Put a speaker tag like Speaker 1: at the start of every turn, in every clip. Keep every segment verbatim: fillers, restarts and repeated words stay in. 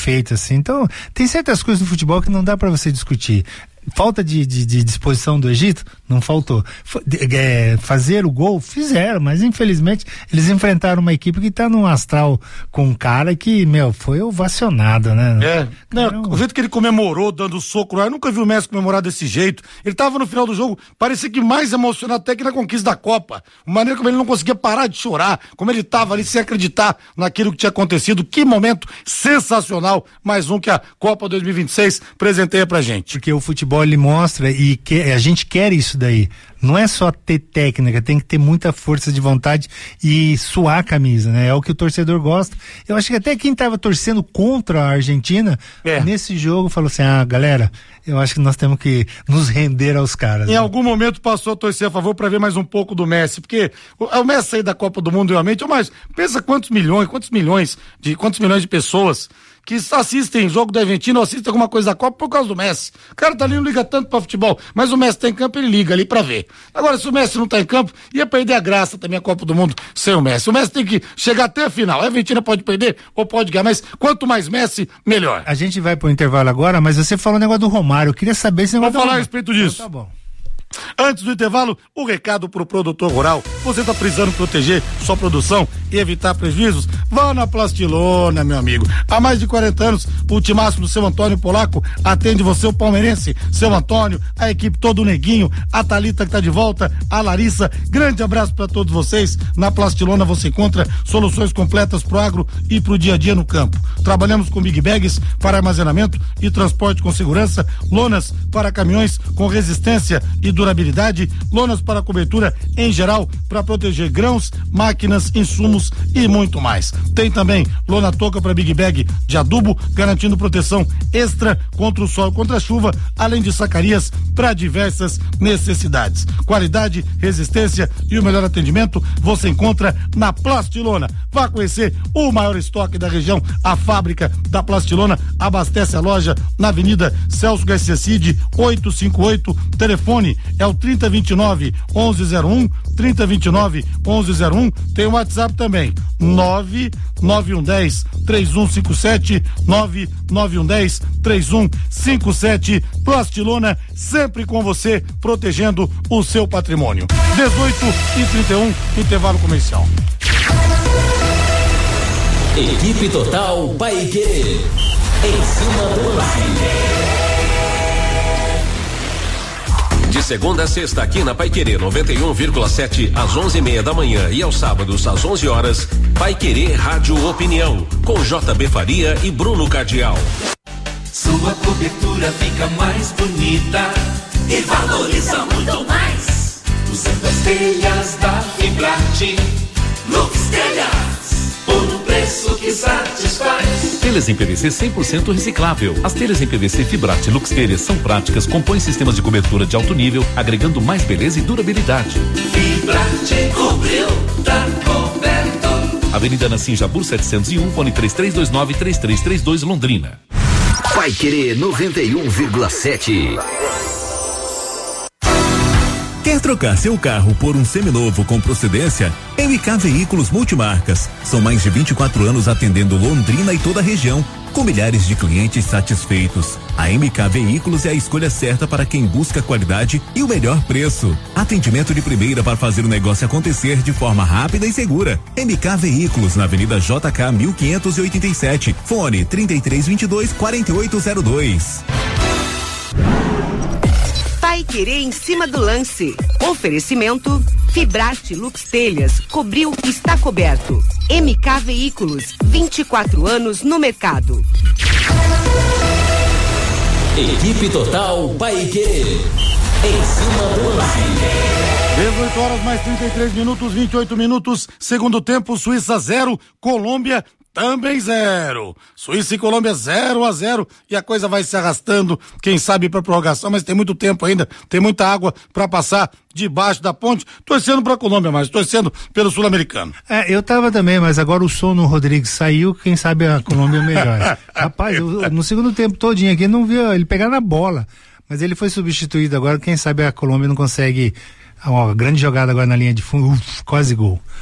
Speaker 1: feito, assim. Então, tem certas coisas no futebol que não dá para você discutir. Falta de, de, de disposição do Egito? Não faltou. F- é, fazer o gol? Fizeram, mas infelizmente eles enfrentaram uma equipe que tá num astral com um cara que, meu, foi ovacionado, né?
Speaker 2: É, não, o jeito que ele comemorou, dando soco lá, eu nunca vi o Messi comemorar desse jeito. Ele tava no final do jogo, parecia que mais emocionado até que na conquista da Copa. A maneira como ele não conseguia parar de chorar, como ele tava ali sem acreditar naquilo que tinha acontecido. Que momento sensacional, mais um que a Copa dois mil e vinte e seis presenteia pra gente.
Speaker 1: Porque o futebol ele mostra e que, a gente quer isso daí. Não é só ter técnica, tem que ter muita força de vontade e suar a camisa, né? É o que o torcedor gosta. Eu acho que até quem estava torcendo contra a Argentina, é. nesse jogo falou assim, ah, galera, eu acho que nós temos que nos render aos caras.
Speaker 2: Em
Speaker 1: né?
Speaker 2: algum momento passou a torcer a favor para ver mais um pouco do Messi, porque o, o Messi sair da Copa do Mundo realmente, mas pensa quantos milhões, quantos milhões de, quantos milhões de pessoas que assistem jogo da Argentina ou assistem alguma coisa da Copa por causa do Messi. O cara tá ali, não liga tanto pra futebol, mas o Messi tá em campo, ele liga ali pra ver. Agora, se o Messi não tá em campo, ia perder a graça também a Copa do Mundo sem o Messi. O Messi tem que chegar até a final. A Argentina pode perder ou pode ganhar, mas quanto mais Messi, melhor.
Speaker 1: A gente vai pro intervalo agora, mas você falou o negócio do Romário. Eu queria saber se negócio
Speaker 2: Vamos falar a
Speaker 1: do
Speaker 2: respeito disso.
Speaker 1: Então, tá bom.
Speaker 2: Antes do intervalo, o recado pro produtor rural. Você tá precisando proteger sua produção e evitar prejuízos? Vá na Plastilona, meu amigo. Há mais de quarenta anos, o timaço do seu Antônio Polaco atende você, o palmeirense. Seu Antônio, a equipe todo, o Neguinho, a Thalita que tá de volta, a Larissa. Grande abraço para todos vocês. Na Plastilona você encontra soluções completas pro agro e pro dia a dia no campo. Trabalhamos com big bags para armazenamento e transporte com segurança, lonas para caminhões com resistência e durabilidade, lonas para cobertura em geral para proteger grãos, máquinas, insumos e muito mais. Tem também lona touca para big bag de adubo, garantindo proteção extra contra o sol, contra a chuva, além de sacarias para diversas necessidades. Qualidade, resistência e o melhor atendimento você encontra na Plastilona. Vá conhecer o maior estoque da região. A fábrica da Plastilona abastece a loja na Avenida Celso Garcia Cid, oitocentos e cinquenta e oito. Telefone é o trinta vinte e nove, onze zero um, trinta vinte e nove, onze zero um. Tem o WhatsApp também, nove nove um um zero, três um cinco sete, nove nove um um zero, três um cinco sete. Plastilona, sempre com você, protegendo o seu patrimônio. dezoito e trinta e um, intervalo comercial.
Speaker 3: Equipe Total Paiquerê, em cima do lance. De segunda a sexta aqui na Paiquerê noventa e um vírgula sete às onze e meia da manhã e aos sábados às onze horas, Paiquerê Rádio Opinião com J B Faria e Bruno Cardial.
Speaker 4: Sua cobertura fica mais bonita e valoriza muito mais. Usando as telhas da Fibrate, Lux Telhas, por um preço que satisfaz.
Speaker 5: Telhas em P V C cem por cento reciclável. As telhas em P V C Fibrate Lux Telhas são práticas, compõem sistemas de cobertura de alto nível, agregando mais beleza e durabilidade.
Speaker 4: Fibrate cobriu, tá coberto.
Speaker 5: Avenida Nassim Jabur setecentos e um, fone três três dois nove, três três três dois, Londrina.
Speaker 3: Paiquerê noventa e um vírgula sete.
Speaker 6: Quer trocar seu carro por um seminovo com procedência? M K Veículos Multimarcas. São mais de vinte e quatro anos atendendo Londrina e toda a região, com milhares de clientes satisfeitos. A M K Veículos é a escolha certa para quem busca qualidade e o melhor preço. Atendimento de primeira para fazer o negócio acontecer de forma rápida e segura. M K Veículos, na Avenida J K mil quinhentos e oitenta e sete. Fone trinta e três vinte e dois, quarenta e oito zero dois.
Speaker 7: Paiquerê em cima do lance. Oferecimento Fibrate Lux Telhas, cobriu, está coberto. M K Veículos, vinte e quatro anos no mercado.
Speaker 3: Equipe Total Paiquerê, em cima do lance.
Speaker 2: dezoito horas mais trinta e três minutos, vinte e oito minutos, segundo tempo, Suíça zero, Colômbia também zero. Suíça e Colômbia zero a zero e a coisa vai se arrastando, quem sabe pra prorrogação, mas tem muito tempo ainda, tem muita água pra passar debaixo da ponte, torcendo pra Colômbia, mas torcendo pelo sul-americano.
Speaker 1: É, eu tava também, mas agora o som no Rodrigues saiu, quem sabe a Colômbia é melhor. Rapaz, eu, no segundo tempo todinho aqui, não vi ele pegar na bola, mas ele foi substituído agora, quem sabe a Colômbia não consegue, ó, grande jogada agora na linha de fundo, uf, quase gol.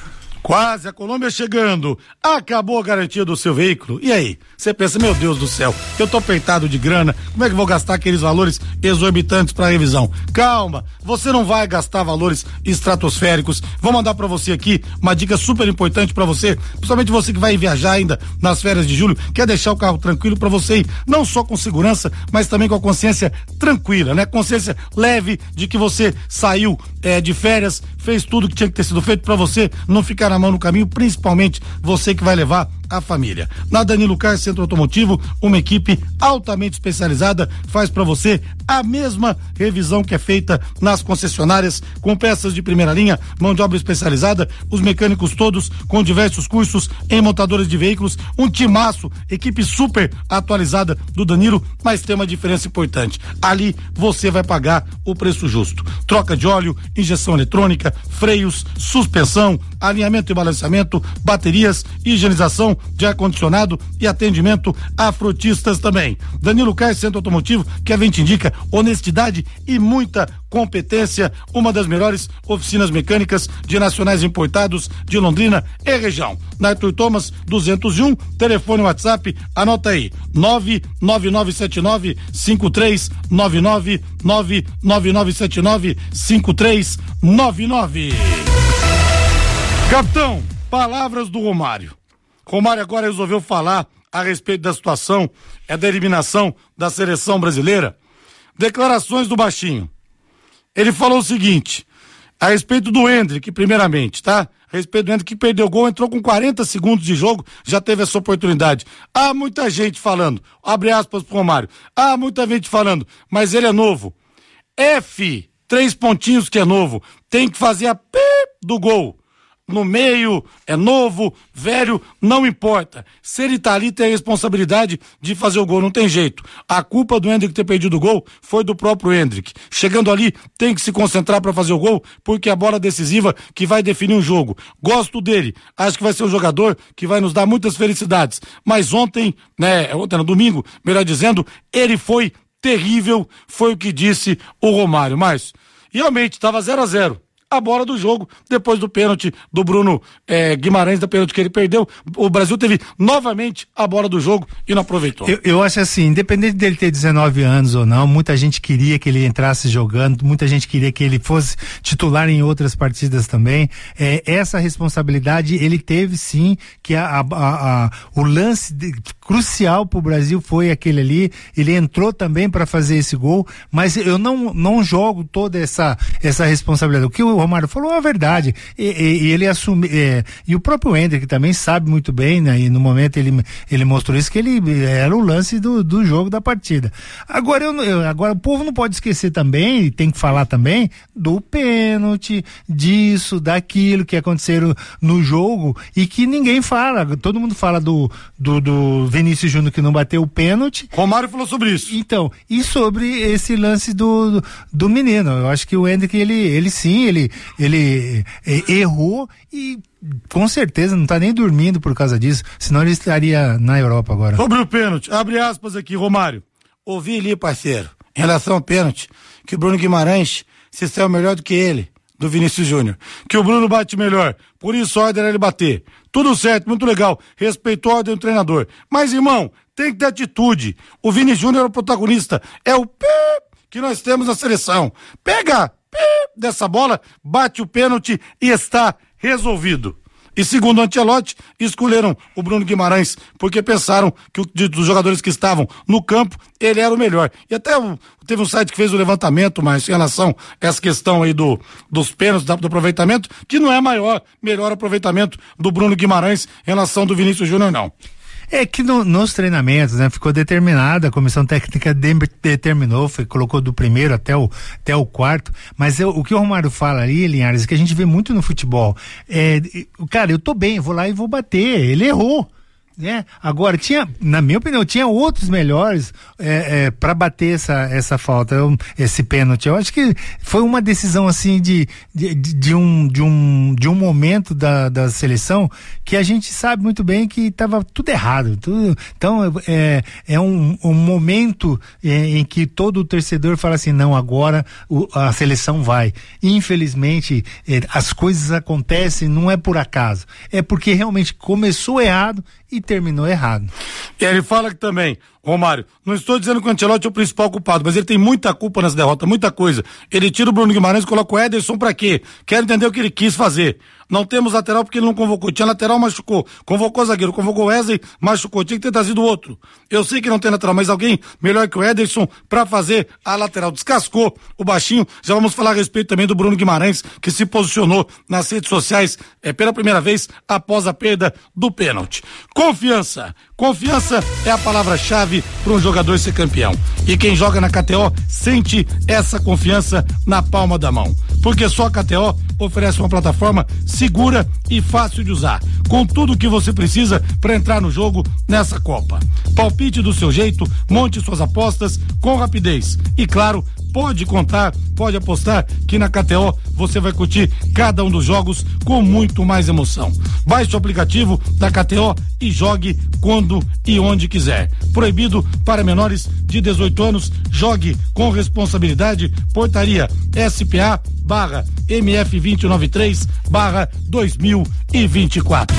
Speaker 2: Quase a Colômbia chegando. Acabou a garantia do seu veículo. E aí? Você pensa, meu Deus do céu, eu tô apertado de grana, como é que eu vou gastar aqueles valores exorbitantes para revisão? Calma, você não vai gastar valores estratosféricos. Vou mandar para você aqui uma dica super importante para você, principalmente você que vai viajar ainda nas férias de julho, quer deixar o carro tranquilo para você ir, não só com segurança, mas também com a consciência tranquila, né? Consciência leve de que você saiu é, de férias, fez tudo que tinha que ter sido feito para você não ficar na mão no caminho, principalmente você que vai levar a família. Na Danilo Car Centro Automotivo, uma equipe altamente especializada faz para você a mesma revisão que é feita nas concessionárias, com peças de primeira linha, mão de obra especializada, os mecânicos todos com diversos cursos em montadoras de veículos, um timaço, equipe super atualizada do Danilo, mas tem uma diferença importante. Ali você vai pagar o preço justo. Troca de óleo, injeção eletrônica, freios, suspensão, alinhamento e balanceamento, baterias, higienização de ar-condicionado e atendimento a frotistas também. Danilo Car Centro Automotivo, que a gente indica honestidade e muita competência, uma das melhores oficinas mecânicas de nacionais importados de Londrina e região. Na Arthur Thomas duzentos e um, telefone WhatsApp, anota aí, nove nove nove sete nove cinco três nove nove, nove nove nove sete nove cinco três nove nove. Capitão, palavras do Romário. Romário agora resolveu falar a respeito da situação, é da eliminação da seleção brasileira. Declarações do Baixinho. Ele falou o seguinte, a respeito do Endrick, primeiramente, tá? A respeito do Endrick que perdeu o gol, entrou com quarenta segundos de jogo, já teve essa oportunidade. Há muita gente falando, abre aspas pro Romário, há muita gente falando, mas ele é novo. F, três pontinhos que é novo, tem que fazer a P do gol. No meio, é novo, velho, não importa. Se ele tá ali, tem a responsabilidade de fazer o gol, não tem jeito. A culpa do Endrick ter perdido o gol foi do próprio Endrick. Chegando ali, tem que se concentrar para fazer o gol, porque é a bola decisiva que vai definir um jogo. Gosto dele, acho que vai ser um jogador que vai nos dar muitas felicidades. Mas ontem, né, ontem no domingo, melhor dizendo, ele foi terrível, foi o que disse o Romário. Mas, realmente, estava zero a zero. A bola do jogo, depois do pênalti do Bruno eh, Guimarães, da pênalti que ele perdeu, o Brasil teve novamente a bola do jogo e não aproveitou.
Speaker 1: Eu, eu acho assim, independente dele ter dezenove anos ou não, muita gente queria que ele entrasse jogando, muita gente queria que ele fosse titular em outras partidas também. Eh, essa responsabilidade ele teve sim, que a, a, a, a, o lance de, crucial pro Brasil foi aquele ali, ele entrou também para fazer esse gol, mas eu não, não jogo toda essa, essa responsabilidade. O que o Romário falou a verdade, e, e, e ele assume, é, e o próprio Endrick também sabe muito bem, né, e no momento ele, ele mostrou isso, que ele era o lance do, do jogo da partida. Agora, eu, eu, agora o povo não pode esquecer também, e tem que falar também, do pênalti, disso, daquilo que aconteceram no jogo, e que ninguém fala, todo mundo fala do, do, do Vinícius Júnior que não bateu o pênalti.
Speaker 2: Romário falou sobre isso.
Speaker 1: Então, e sobre esse lance do, do, do menino, eu acho que o Endrick, ele, ele sim, ele ele é, errou e com certeza não tá nem dormindo por causa disso, senão ele estaria na Europa agora.
Speaker 2: Sobre o pênalti, abre aspas aqui, Romário. Ouvi ali, parceiro, em relação ao pênalti, que o Bruno Guimarães se saiu melhor do que ele, do Vinícius Júnior. Que o Bruno bate melhor, por isso a ordem era ele bater. Tudo certo, muito legal, respeitou a ordem do treinador. Mas, irmão, tem que ter atitude. O Vinícius Júnior é o protagonista, é o pé que nós temos na seleção. Pega dessa bola, bate o pênalti e está resolvido. E segundo o Ancelotti, escolheram o Bruno Guimarães porque pensaram que o, de, dos jogadores que estavam no campo, ele era o melhor. E até o, teve um site que fez o levantamento, mas em relação a essa questão aí do, dos pênaltis, do, do aproveitamento, que não é maior, melhor aproveitamento do Bruno Guimarães em relação do Vinícius Júnior, não.
Speaker 1: É que no, nos treinamentos, né, ficou determinada, a comissão técnica de, determinou, foi, colocou do primeiro até o, até o quarto, mas eu, o que o Romário fala ali, Linhares, é que a gente vê muito no futebol, é, cara, eu tô bem, eu vou lá e vou bater, ele errou. É, agora tinha, na minha opinião, tinha outros melhores é, é, para bater essa, essa falta, esse pênalti. Eu acho que foi uma decisão assim de, de, de, um, de, um, de um momento da, da seleção que a gente sabe muito bem que estava tudo errado. Tudo, então é, é um, um momento é, em que todo o torcedor fala assim, não, agora o, a seleção vai. Infelizmente, é, as coisas acontecem, não é por acaso, é porque realmente começou errado e terminou errado.
Speaker 2: E ele fala que também, Romário, não estou dizendo que o Ancelotti é o principal culpado, mas ele tem muita culpa nessa derrota, muita coisa. Ele tira o Bruno Guimarães e coloca o Ederson pra quê? Quero entender o que ele quis fazer. Não temos lateral porque ele não convocou. Tinha lateral, machucou. Convocou zagueiro, convocou o Wesley, machucou. Tinha que ter trazido outro. Eu sei que não tem lateral, mas alguém melhor que o Ederson pra fazer a lateral. Descascou o baixinho. Já vamos falar a respeito também do Bruno Guimarães, que se posicionou nas redes sociais é, pela primeira vez após a perda do pênalti. Confiança. Confiança é a palavra-chave para um jogador ser campeão. E quem joga na K T O sente essa confiança na palma da mão. Porque só a K T O oferece uma plataforma segura e fácil de usar, com tudo o que você precisa para entrar no jogo nessa Copa. Palpite do seu jeito, monte suas apostas com rapidez. E claro, pode contar, pode apostar que na K T O você vai curtir cada um dos jogos com muito mais emoção. Baixe o aplicativo da K T O e jogue quando e onde quiser. Proibido para menores de dezoito anos. Jogue com responsabilidade. Portaria S P A barra M F dois zero nove três barra dois mil e vinte e quatro.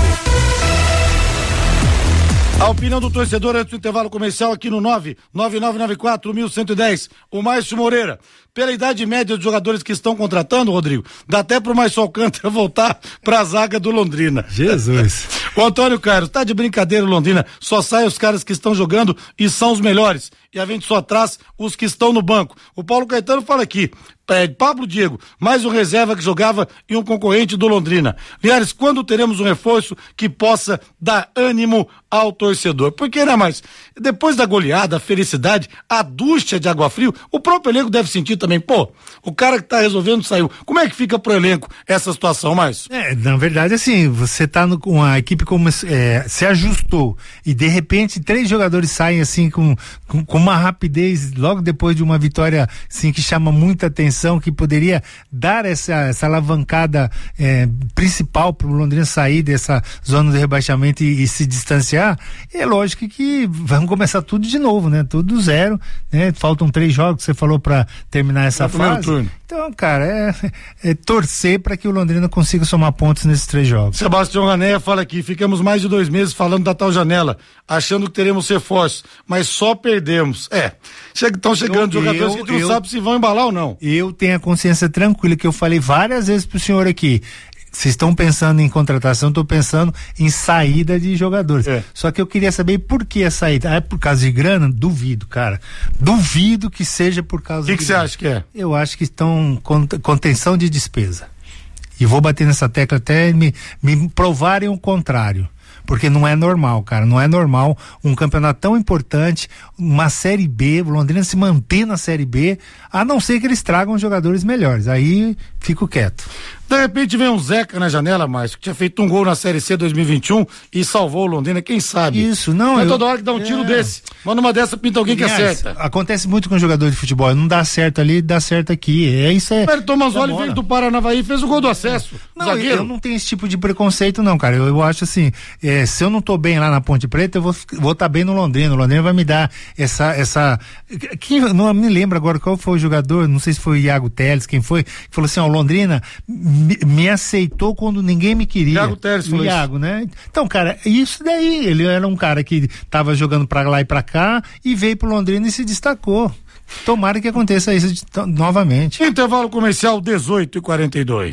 Speaker 2: A opinião do torcedor antes do intervalo comercial aqui no nove nove nove nove quatro um um zero. O Márcio Moreira. Pela idade média dos jogadores que estão contratando, Rodrigo, dá até pro Márcio Alcântara voltar pra zaga do Londrina.
Speaker 1: Jesus.
Speaker 2: O Antônio Carlos, tá de brincadeira, Londrina. Só sai os caras que estão jogando e são os melhores. E a gente só traz os que estão no banco. O Paulo Caetano fala aqui. É, Pablo Diego, mais um reserva que jogava e um concorrente do Londrina. Linhares, quando teremos um reforço que possa dar ânimo ao torcedor? Porque, né, mas depois da goleada, a felicidade, a ducha de água frio, o próprio elenco deve sentir também. Pô, o cara que tá resolvendo saiu. Como é que fica pro elenco essa situação, Márcio?
Speaker 1: É, na verdade, assim, você tá no, com a equipe como é, se ajustou e de repente três jogadores saem assim com, com, com uma rapidez logo depois de uma vitória assim que chama muita atenção, que poderia dar essa, essa alavancada é, principal para o Londrina sair dessa zona de rebaixamento e, e se distanciar. É lógico que vamos começar tudo de novo, né? Tudo do zero, né? Faltam três jogos, você falou, para terminar essa é fase. Turno. Então, cara, é, é torcer para que o Londrina consiga somar pontos nesses três jogos.
Speaker 2: Sebastião Ranéia fala aqui, ficamos mais de dois meses falando da tal janela, achando que teremos reforços, mas só perdemos. É, estão chegando eu, jogadores eu, que a gente não eu, sabe se vão embalar ou não.
Speaker 1: Eu tenho a consciência tranquila que eu falei várias vezes pro senhor aqui. Vocês estão pensando em contratação, estou pensando em saída de jogadores. É. Só que eu queria saber por que a saída. Ah, é por causa de grana? Duvido, cara. Duvido que seja por causa
Speaker 2: que
Speaker 1: de
Speaker 2: que grana. O que você acha que é?
Speaker 1: Eu acho que estão com contenção de despesa. E vou bater nessa tecla até me, me provarem o contrário. Porque não é normal, cara, não é normal um campeonato tão importante, uma Série B, o Londrina se manter na Série B, a não ser que eles tragam jogadores melhores, aí fico quieto.
Speaker 2: De repente vem um Zeca na janela, Márcio, que tinha feito um gol na Série C dois mil e vinte e um e salvou o Londrina, quem sabe?
Speaker 1: Isso, não.
Speaker 2: Não é
Speaker 1: eu,
Speaker 2: toda hora que dá um é... tiro desse. Mas numa dessa pinta alguém Aliás, que acerta.
Speaker 1: Acontece muito com jogador de futebol, não dá certo ali, dá certo aqui. É isso é.
Speaker 2: O Tomanzoli veio do Paranavaí e fez o gol do acesso.
Speaker 1: Não, zagueiro. Eu não tenho esse tipo de preconceito, não, cara. Eu, eu acho assim, é, se eu não tô bem lá na Ponte Preta, eu vou vou tá bem no Londrina. O Londrina vai me dar essa. essa... Quem, não me lembro agora qual foi o jogador, não sei se foi o Iago Teles, quem foi, que falou assim: ó, o Londrina me, me aceitou quando ninguém me queria.
Speaker 2: Iago Teles foi.
Speaker 1: Iago, né? Então, cara, isso daí, ele era um cara que tava jogando pra lá e pra cá e veio pro Londrina e se destacou. Tomara que aconteça isso de, t- novamente.
Speaker 2: Intervalo comercial dezoito e quarenta e dois.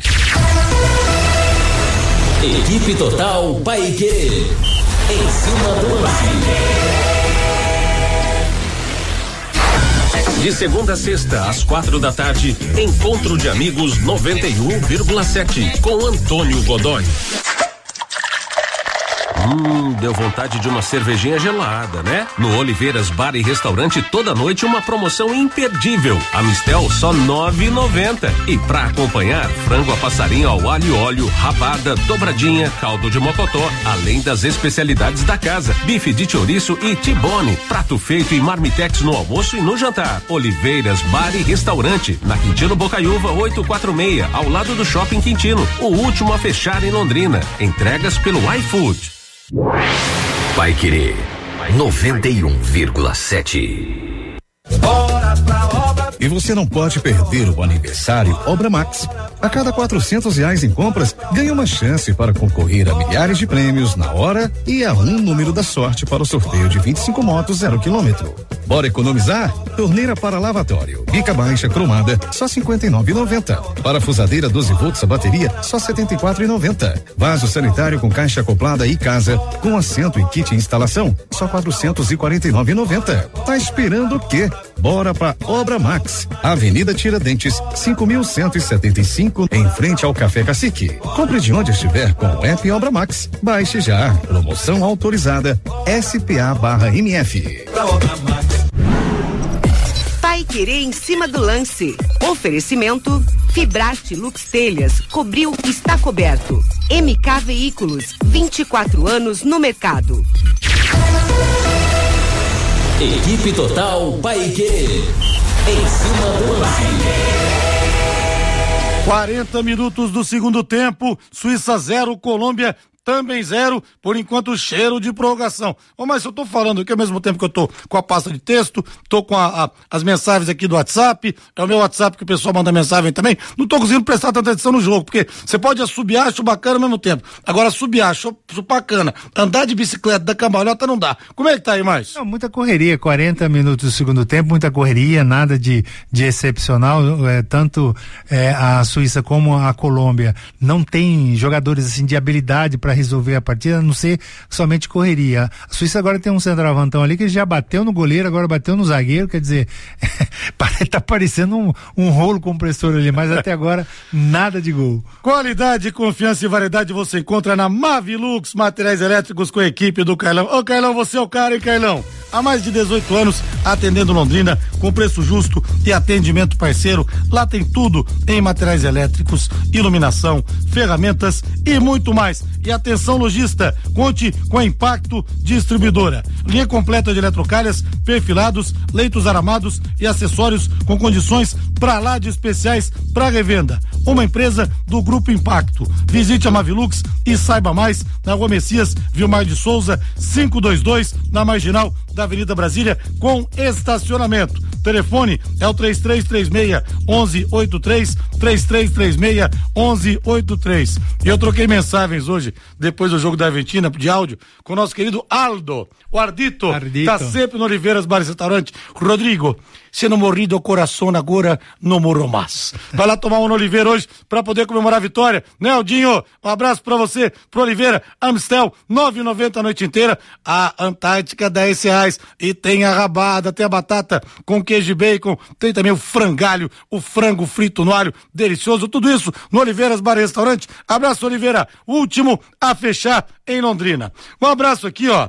Speaker 3: Equipe Total Paiquerê. Em cima do lance. De segunda a sexta, às quatro da tarde, Encontro de Amigos noventa e um vírgula sete, com Antônio Godoy. Hum, deu vontade de uma cervejinha gelada, né? No Oliveiras Bar e Restaurante toda noite uma promoção imperdível. A Mistel só nove e noventa. E pra acompanhar, frango a passarinho ao alho e óleo, rabada, dobradinha, caldo de mocotó, além das especialidades da casa, bife de chouriço e tibone, prato feito e marmitex no almoço e no jantar. Oliveiras Bar e Restaurante, na Quintino Bocaiúva oitocentos e quarenta e seis, ao lado do Shopping Quintino, o último a fechar em Londrina. Entregas pelo iFood.
Speaker 8: Paiquerê noventa e um vírgula sete.
Speaker 9: E você não pode perder o aniversário Obra Max. A cada quatrocentos reais em compras, ganha uma chance para concorrer a milhares de prêmios na hora e a um número da sorte para o sorteio de vinte e cinco motos zero quilômetro. Bora economizar? Torneira para lavatório, bica baixa cromada, só cinquenta e nove reais e noventa centavos. Parafusadeira doze volts a bateria, só setenta e quatro reais e noventa centavos. Vaso sanitário com caixa acoplada e casa, com assento e kit instalação, só quatrocentos e quarenta e nove reais e noventa centavos. Tá esperando o quê? Bora pra Obra Max, Avenida Tiradentes, cinco mil cento e setenta e cinco, em frente ao Café Cacique. Compre de onde estiver com o app Obra Max. Baixe já. Promoção autorizada S P A barra M F.
Speaker 7: Paiquerê em cima do lance. Oferecimento Fibrate Lux Telhas, cobriu, está coberto. M K Veículos, vinte e quatro anos no mercado.
Speaker 8: Equipe Total Paiquerê em cima do lance.
Speaker 2: quarenta minutos do segundo tempo, Suíça zero, Colômbia também zero, por enquanto cheiro de prorrogação. Ô, mas eu tô falando aqui ao mesmo tempo que eu tô com a pasta de texto, tô com a, a, as mensagens aqui do WhatsApp, é o meu WhatsApp que o pessoal manda mensagem também, não tô conseguindo prestar tanta atenção no jogo, porque você pode assobiar, acho bacana ao mesmo tempo. Agora assobiar, acho bacana, andar de bicicleta da cambalhota não dá. Como é que tá aí, mais?
Speaker 1: Não, muita correria, quarenta minutos do segundo tempo, muita correria, nada de, de excepcional, é, tanto é, a Suíça como a Colômbia não tem jogadores assim de habilidade para resolver a partida, a não ser somente correria. A Suíça agora tem um centroavantão ali que já bateu no goleiro, agora bateu no zagueiro, quer dizer, tá parecendo um, um rolo compressor ali, mas até agora nada de gol.
Speaker 2: Qualidade, confiança e variedade você encontra na Mavilux, materiais elétricos com a equipe do Carlão. Ô Carlão, você é o cara, hein, Carlão? Há mais de dezoito anos atendendo Londrina com preço justo e atendimento parceiro. Lá tem tudo em materiais elétricos, iluminação, ferramentas e muito mais. E atenção, lojista, conte com a Impacto Distribuidora. Linha completa de eletrocalhas, perfilados, leitos aramados e acessórios com condições pra lá de especiais para revenda. Uma empresa do Grupo Impacto. Visite a Mavilux e saiba mais na Rua Messias Vilmar de Souza, quinhentos e vinte e dois, na Marginal da Avenida Brasília, com estacionamento. Telefone é o três três três seis, um um oito três, três três três seis, um um oito três. E eu troquei mensagens hoje, depois do jogo da Argentina, de áudio, com o nosso querido Aldo, o Ardito,
Speaker 1: Ardito.
Speaker 2: tá sempre no Oliveiras Bar e Restaurante. Rodrigo, se não morri do coração agora, não morro mais. Vai lá tomar um no Oliveira hoje pra poder comemorar a vitória, né, Aldinho? Um abraço pra você, pro Oliveira, Amstel, nove e noventa a noite inteira, a Antártica, dez reais, e tem a rabada, tem a batata com queijo e bacon, tem também o frangalho, o frango frito no alho, delicioso, tudo isso no Oliveiras Bar e Restaurante. Abraço, Oliveira, último a fechar em Londrina. Um abraço aqui, ó,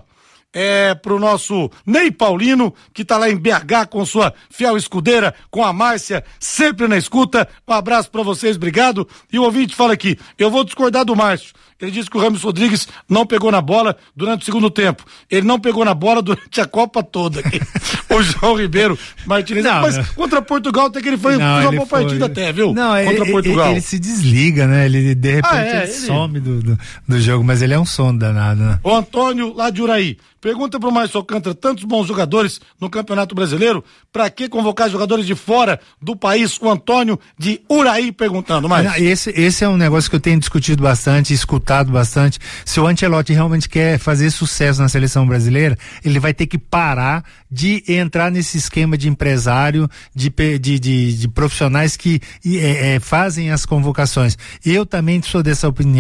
Speaker 2: é pro nosso Ney Paulino, que tá lá em B H com sua fiel escudeira, com a Márcia, sempre na escuta. Um abraço pra vocês, obrigado. E o ouvinte fala aqui, eu vou discordar do Márcio. Ele disse que o Ramos Rodrigues não pegou na bola durante o segundo tempo. Ele não pegou na bola durante a Copa toda. O João Ribeiro Martinez. Não, mas não. Contra Portugal até que ele foi, não, fez uma boa foi... partida até, viu?
Speaker 1: Não,
Speaker 2: contra
Speaker 1: ele,
Speaker 2: Portugal.
Speaker 1: Ele, ele se desliga, né? Ele de repente ah, é, ele ele... some do, do, do jogo, mas ele é um sono danado, né?
Speaker 2: O Antônio lá de Uraí. Pergunta pro Márcio Alcântara, tantos bons jogadores no Campeonato Brasileiro, pra que convocar jogadores de fora do país? O Antônio de Uraí perguntando, Márcio.
Speaker 1: Esse, esse é um negócio que eu tenho discutido bastante, escutado bastante. Se o Ancelotti realmente quer fazer sucesso na seleção brasileira, ele vai ter que parar de entrar nesse esquema de empresário, de, de, de, de profissionais que é, é, fazem as convocações. Eu também sou dessa opinião,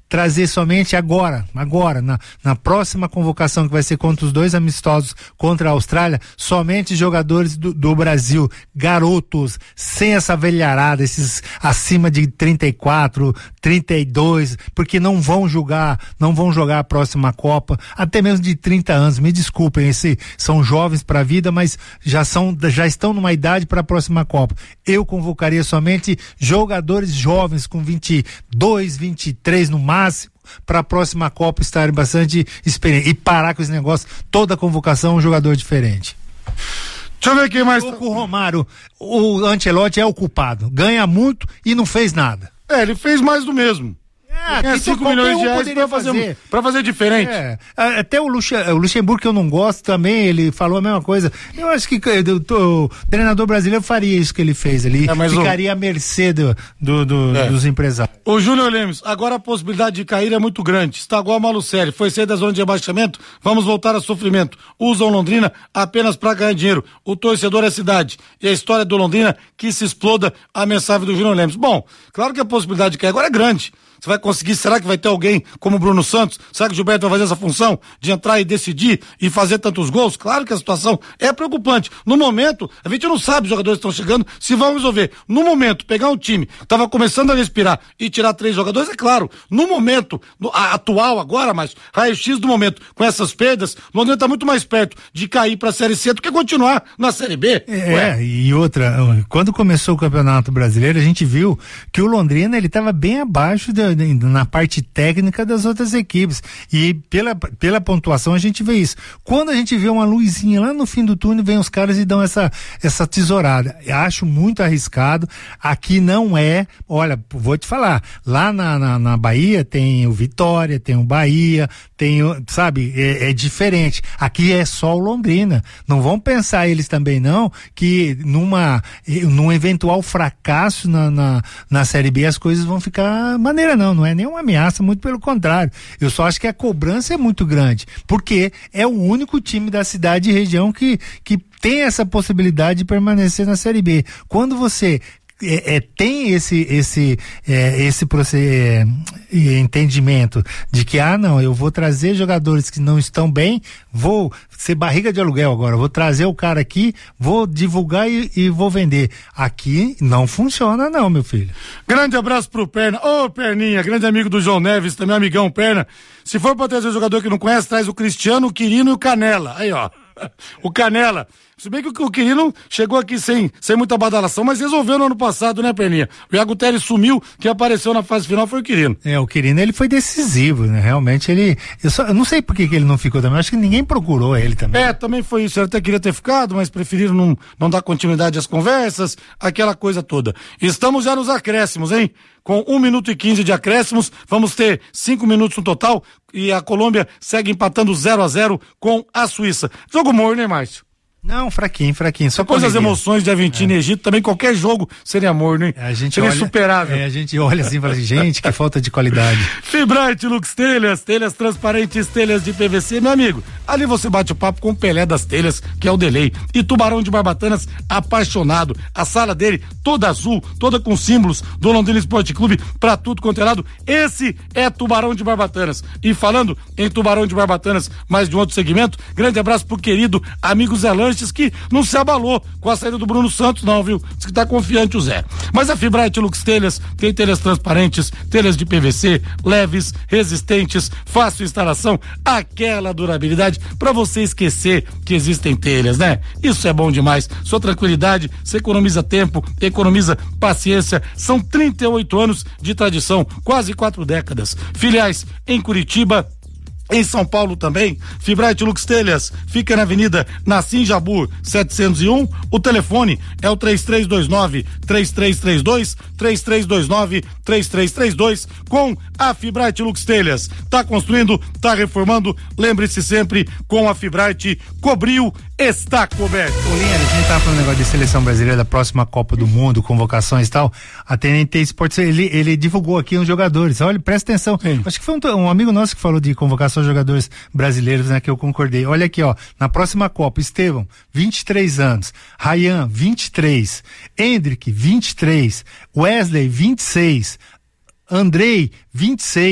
Speaker 1: trazer somente agora, agora, na, na próxima convocação que vai ser contra os dois amistosos contra a Austrália, somente jogadores do, do Brasil, garotos, sem essa velharada, esses acima de trinta e quatro, trinta e dois, porque não vão jogar, não vão jogar a próxima Copa, até mesmo de trinta anos, me desculpem, esse, são jovens para a vida, mas já são, já estão numa idade para a próxima Copa. Eu convocaria somente jogadores jovens com vinte e dois, vinte e três no máximo, para a próxima Copa estarem bastante experientes e parar com esse negócio, toda convocação um jogador diferente.
Speaker 2: Deixa eu ver quem mais.
Speaker 1: O Romário, o Ancelotti é o culpado, ganha muito e não fez nada.
Speaker 2: É, ele fez mais do mesmo.
Speaker 1: É,
Speaker 2: é cinco milhões de reais pra fazer, fazer. Pra fazer diferente. É.
Speaker 1: Até o, Luxa, o Luxemburgo, que eu não gosto também, ele falou a mesma coisa. Eu acho que eu tô, o treinador brasileiro faria isso que ele fez. Ele é, ficaria o... à mercê do, do, do, é. dos empresários.
Speaker 2: O Júnior Lemes, agora a possibilidade de cair é muito grande. Está igual a Malucelli. Foi sair da zona de abaixamento, vamos voltar a sofrimento. Usam Londrina apenas para ganhar dinheiro. O torcedor é a cidade. E a história do Londrina que se exploda, a mensagem do Júnior Lemes. Bom, claro que a possibilidade de cair agora é grande. Você vai conseguir, será que vai ter alguém como o Bruno Santos? Será que o Gilberto vai fazer essa função de entrar e decidir e fazer tantos gols? Claro que a situação é preocupante. No momento, a gente não sabe os jogadores que estão chegando se vão resolver. No momento, pegar um time que estava começando a respirar e tirar três jogadores, é claro. No momento no, a, atual agora, mas raio-x do momento, com essas perdas, o Londrina está muito mais perto de cair para a Série C do que continuar na Série B.
Speaker 1: É, Ué. e outra, quando começou o Campeonato Brasileiro, a gente viu que o Londrina, ele estava bem abaixo de na parte técnica das outras equipes, e pela, pela pontuação a gente vê isso. Quando a gente vê uma luzinha lá no fim do túnel, vem os caras e dão essa, essa tesourada. Eu acho muito arriscado. Aqui não é, olha, vou te falar, lá na, na, na Bahia tem o Vitória, tem o Bahia, tem o, sabe, é, é diferente. Aqui é só o Londrina. Não vão pensar eles também não, que numa, num eventual fracasso na, na, na Série B as coisas vão ficar maneira não, não é nem uma ameaça, muito pelo contrário. Eu só acho que a cobrança é muito grande, porque é o único time da cidade e região que, que tem essa possibilidade de permanecer na Série B. Quando você É, é, tem esse esse é, esse é, entendimento de que, ah não, eu vou trazer jogadores que não estão bem, vou ser barriga de aluguel agora, vou trazer o cara aqui, vou divulgar e, e vou vender. Aqui não funciona não, meu filho.
Speaker 2: Grande abraço pro Perna, ô Perninha, grande amigo do João Neves, também amigão Perna. Se for pra trazer jogador que não conhece, traz o Cristiano, o Quirino e o Canela, aí ó, o Canela. Se bem que o Quirino chegou aqui sem, sem muita badalação, mas resolveu no ano passado, né, Perninha? O Iago Teres sumiu, quem apareceu na fase final foi o Quirino.
Speaker 1: É, o Quirino, ele foi decisivo, né? Realmente ele, eu, só, eu não sei por que, que ele não ficou também, acho que ninguém procurou ele também.
Speaker 2: É, também foi isso, ele até queria ter ficado, mas preferiram não, não dar continuidade às conversas, aquela coisa toda. Estamos já nos acréscimos, hein? Com um minuto e quinze de acréscimos, vamos ter cinco minutos no total, e a Colômbia segue empatando zero a zero com a Suíça. Jogo morno, hein, Márcio?
Speaker 1: Não, fraquinho, fraquinho. Só
Speaker 2: depois das emoções de Argentina é. e Egito, também qualquer jogo seria amor, né?
Speaker 1: A gente
Speaker 2: seria
Speaker 1: olha,
Speaker 2: insuperável.
Speaker 1: É, a gente olha assim e fala assim, gente, que falta de qualidade.
Speaker 2: Fibrate Lux Telhas, telhas transparentes, telhas de P V C, meu amigo. Ali você bate o papo com o Pelé das telhas, que é o Delay. E Tubarão de Barbatanas, apaixonado. A sala dele, toda azul, toda com símbolos do Londrina Esporte Clube, pra tudo quanto é lado. Esse é Tubarão de Barbatanas. E falando em Tubarão de Barbatanas, mais de um outro segmento, grande abraço pro querido amigo Zé Lanches, que não se abalou com a saída do Bruno Santos, não, viu? Diz que tá confiante o Zé. Mas a Fibrate Lux Telhas tem telhas transparentes, telhas de P V C, leves, resistentes, fácil instalação, aquela durabilidade pra você esquecer que existem telhas, né? Isso é bom demais. Sua tranquilidade, você economiza tempo, economiza paciência. São trinta e oito anos de tradição, quase quatro décadas. Filiais em Curitiba, em São Paulo também. Fibrate Lux Telhas fica na Avenida Nassim Jabur setecentos e um. O telefone é o três três dois nove, três três três dois, três três dois nove, três três três dois. Com a Fibrate Lux Telhas. Tá construindo, tá reformando. Lembre-se sempre, com a Fibrate, cobriu, está coberto.
Speaker 1: Ô, Linha, a gente tava falando um negócio de seleção brasileira da próxima Copa do Mundo, convocações e tal. A T N T Esportes, ele, ele divulgou aqui uns jogadores. Olha, presta atenção. Sim. Acho que foi um, um amigo nosso que falou de convocação de jogadores brasileiros, né, que eu concordei. Olha aqui, ó, na próxima Copa, Estevão, vinte e três anos, Ryan, vinte e três, Hendrick, vinte e três, Wesley, vinte e seis, Andrei, vinte e seis,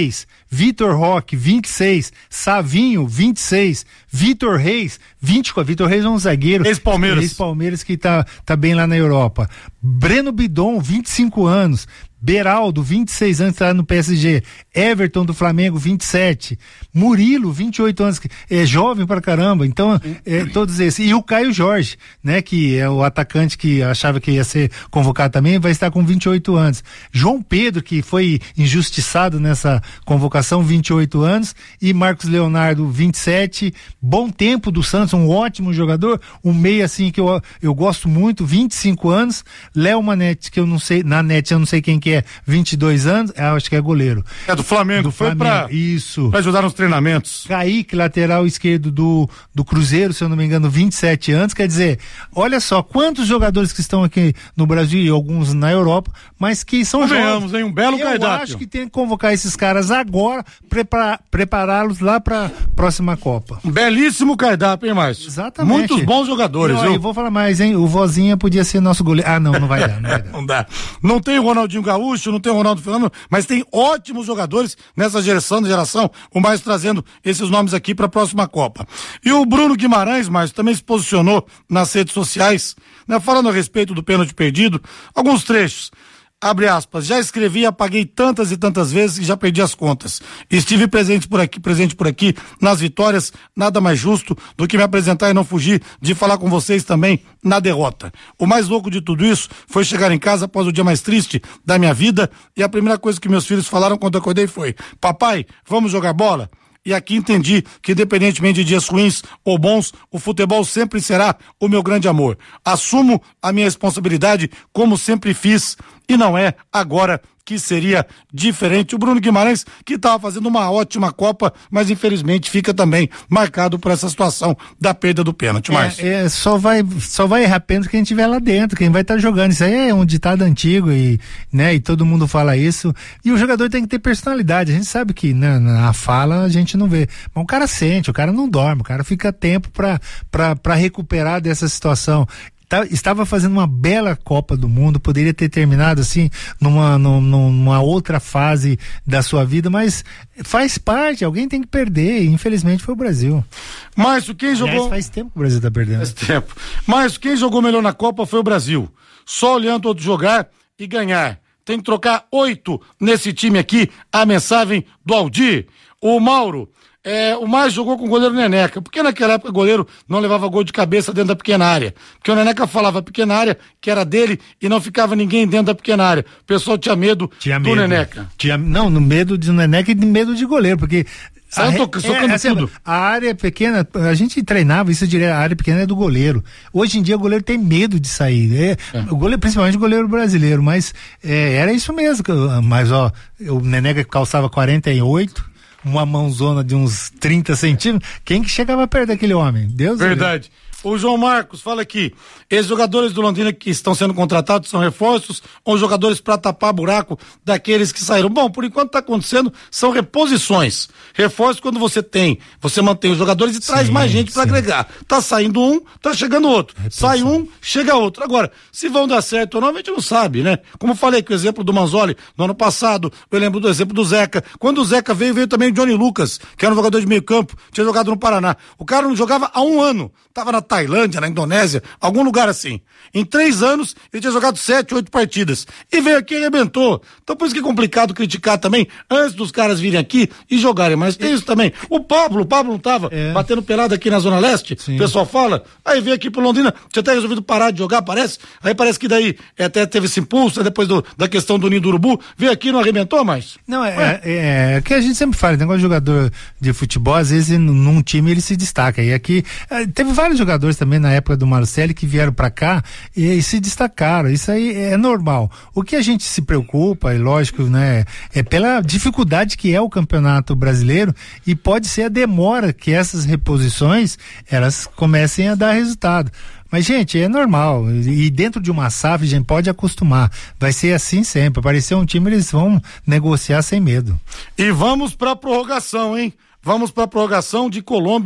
Speaker 1: Vitor Roque, vinte e seis, Savinho, vinte e seis, Vitor Reis, vinte e quatro, Vitor Reis é um zagueiro.
Speaker 2: Ex-Palmeiras.
Speaker 1: Ex-Palmeiras que tá, tá bem lá na Europa. Breno Bidon, vinte e cinco anos. Beraldo, vinte e seis anos, tá no P S G. Everton do Flamengo, vinte e sete. Murilo, vinte e oito anos, que é jovem pra caramba. Então, é, todos esses. E o Caio Jorge, né, que é o atacante que achava que ia ser convocado também, vai estar com vinte e oito anos. João Pedro, que foi injustiçado nessa convocação, vinte e oito anos. E Marcos Leonardo, vinte e sete. Bom tempo do Santos, um ótimo jogador. Um meia, assim, que eu, eu gosto muito, vinte e cinco anos. Léo Manete, que eu não sei, na net eu não sei quem que é, vinte e dois anos, eu acho que é goleiro.
Speaker 2: É do Flamengo,
Speaker 1: do
Speaker 2: foi
Speaker 1: Flamengo,
Speaker 2: pra,
Speaker 1: isso.
Speaker 2: pra ajudar nos treinamentos.
Speaker 1: Kaique, lateral esquerdo do, do Cruzeiro, se eu não me engano, vinte e sete anos, quer dizer, olha só, quantos jogadores que estão aqui no Brasil e alguns na Europa, mas que são
Speaker 2: jovens. Hein? Um belo
Speaker 1: eu
Speaker 2: cardápio.
Speaker 1: acho que tem que convocar esses caras agora, prepara, prepará-los lá pra próxima Copa.
Speaker 2: Um belíssimo cardápio, hein, Márcio?
Speaker 1: Exatamente.
Speaker 2: Muitos bons jogadores,
Speaker 1: e, ó,
Speaker 2: viu?
Speaker 1: Eu vou falar mais, hein, o Vozinha podia ser nosso goleiro. Ah, não, não vai dar, não vai dar.
Speaker 2: Não dá. Não tem o Ronaldinho Gaúcho, não tem o Ronaldo Fenômeno, mas tem ótimos jogadores nessa geração, geração, o mais trazendo esses nomes aqui para a próxima Copa. E o Bruno Guimarães, Márcio, também se posicionou nas redes sociais, né, falando a respeito do pênalti perdido, alguns trechos. Abre aspas, já escrevi, apaguei tantas e tantas vezes e já perdi as contas. Estive presente por aqui, presente por aqui nas vitórias, nada mais justo do que me apresentar e não fugir de falar com vocês também na derrota. O mais louco de tudo isso foi chegar em casa após o dia mais triste da minha vida e a primeira coisa que meus filhos falaram quando eu acordei foi: papai, vamos jogar bola? E aqui entendi que, independentemente de dias ruins ou bons, o futebol sempre será o meu grande amor. Assumo a minha responsabilidade como sempre fiz e não é agora que seria diferente. O Bruno Guimarães, que estava fazendo uma ótima Copa, mas infelizmente fica também marcado por essa situação da perda do pênalti. Márcio.
Speaker 1: É, é, só vai, só vai errar pênalti quem estiver lá dentro, quem vai estar tá jogando. Isso aí é um ditado antigo e, né, e todo mundo fala isso. E o jogador tem que ter personalidade. A gente sabe que, né, na fala a gente não vê. Mas o cara sente, o cara não dorme, o cara fica tempo para para para recuperar dessa situação. Estava fazendo uma bela Copa do Mundo, poderia ter terminado assim numa, numa, numa outra fase da sua vida, mas faz parte, alguém tem que perder, e infelizmente foi o Brasil.
Speaker 2: Márcio, quem
Speaker 1: Aliás,
Speaker 2: jogou...
Speaker 1: faz tempo que o Brasil está perdendo.
Speaker 2: Faz tempo. Márcio, quem jogou melhor na Copa foi o Brasil. Só olhando outro jogar e ganhar. Tem que trocar oito nesse time aqui, a mensagem do Aldir. O Mauro... É, o mais jogou com o goleiro Neneca, porque naquela época o goleiro não levava gol de cabeça dentro da pequena área, porque o Neneca falava pequena área, que era dele, e não ficava ninguém dentro da pequena área. O pessoal tinha medo
Speaker 1: tinha
Speaker 2: do
Speaker 1: medo.
Speaker 2: Neneca.
Speaker 1: Tinha, não, no medo de Neneca e de medo de goleiro, porque
Speaker 2: a,
Speaker 1: a,
Speaker 2: toca, é,
Speaker 1: assim,
Speaker 2: tudo.
Speaker 1: A área pequena, a gente treinava isso direto, a área pequena é do goleiro. Hoje em dia o goleiro tem medo de sair, é, é. O goleiro, principalmente o goleiro brasileiro, mas é, era isso mesmo, mas ó, o Neneca calçava quarenta e oito, uma mãozona de uns trinta centímetros, quem que chegava perto daquele homem? Deus
Speaker 2: Verdade. Deus. O João Marcos fala aqui, esses jogadores do Londrina que estão sendo contratados são reforços ou jogadores para tapar buraco daqueles que saíram? Bom, por enquanto está acontecendo, são reposições. Reforços quando você tem, você mantém os jogadores e sim, traz mais gente para agregar. Tá saindo um, tá chegando outro. Reposição. Sai um, chega outro. Agora, se vão dar certo ou não, a gente não sabe, né? Como falei que o exemplo do Manzoli no ano passado, eu lembro do exemplo do Zeca. Quando o Zeca veio, veio também o Johnny Lucas, que era um jogador de meio campo, tinha jogado no Paraná. O cara não jogava há um ano, tava na Tailândia, na Indonésia, algum lugar assim. Em três anos, ele tinha jogado sete, oito partidas. E veio aqui e arrebentou. Então por isso que é complicado criticar também, antes dos caras virem aqui e jogarem. Mas tem isso também. O Pablo, o Pablo não tava é. batendo pelado aqui na Zona Leste, sim. O pessoal fala, aí veio aqui pro Londrina, tinha até resolvido parar de jogar, parece. Aí parece que daí até teve esse impulso, depois do, da questão do Ninho do Urubu, veio aqui e não arrebentou mais.
Speaker 1: Não, é, é, é que a gente sempre fala, negócio de jogador de futebol, às vezes num time ele se destaca. E aqui, é, teve vários jogadores também na época do Marcelo que vieram para cá e, e se destacaram. Isso aí é normal. O que a gente se preocupa, é lógico, né, é pela dificuldade que é o Campeonato Brasileiro e pode ser a demora que essas reposições elas comecem a dar resultado. Mas, gente, é normal. E dentro de uma S A F, a gente pode acostumar. Vai ser assim sempre. Aparecer um time, eles vão negociar sem medo.
Speaker 2: E vamos para a prorrogação, hein? Vamos para a prorrogação de Colômbia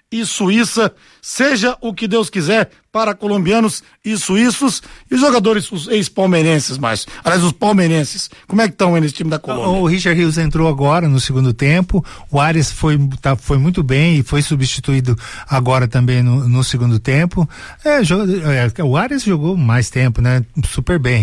Speaker 2: e Suíça. Seja o que Deus quiser para colombianos e suíços e os jogadores, os ex-palmeirenses, mais. Aliás, os palmeirenses. Como é que estão aí nesse time da Colômbia?
Speaker 1: O Richard Rios entrou agora no segundo tempo. O Arias foi, tá, foi muito bem e foi substituído agora também no, no segundo tempo. É, é, o Arias jogou mais tempo, né? Super bem.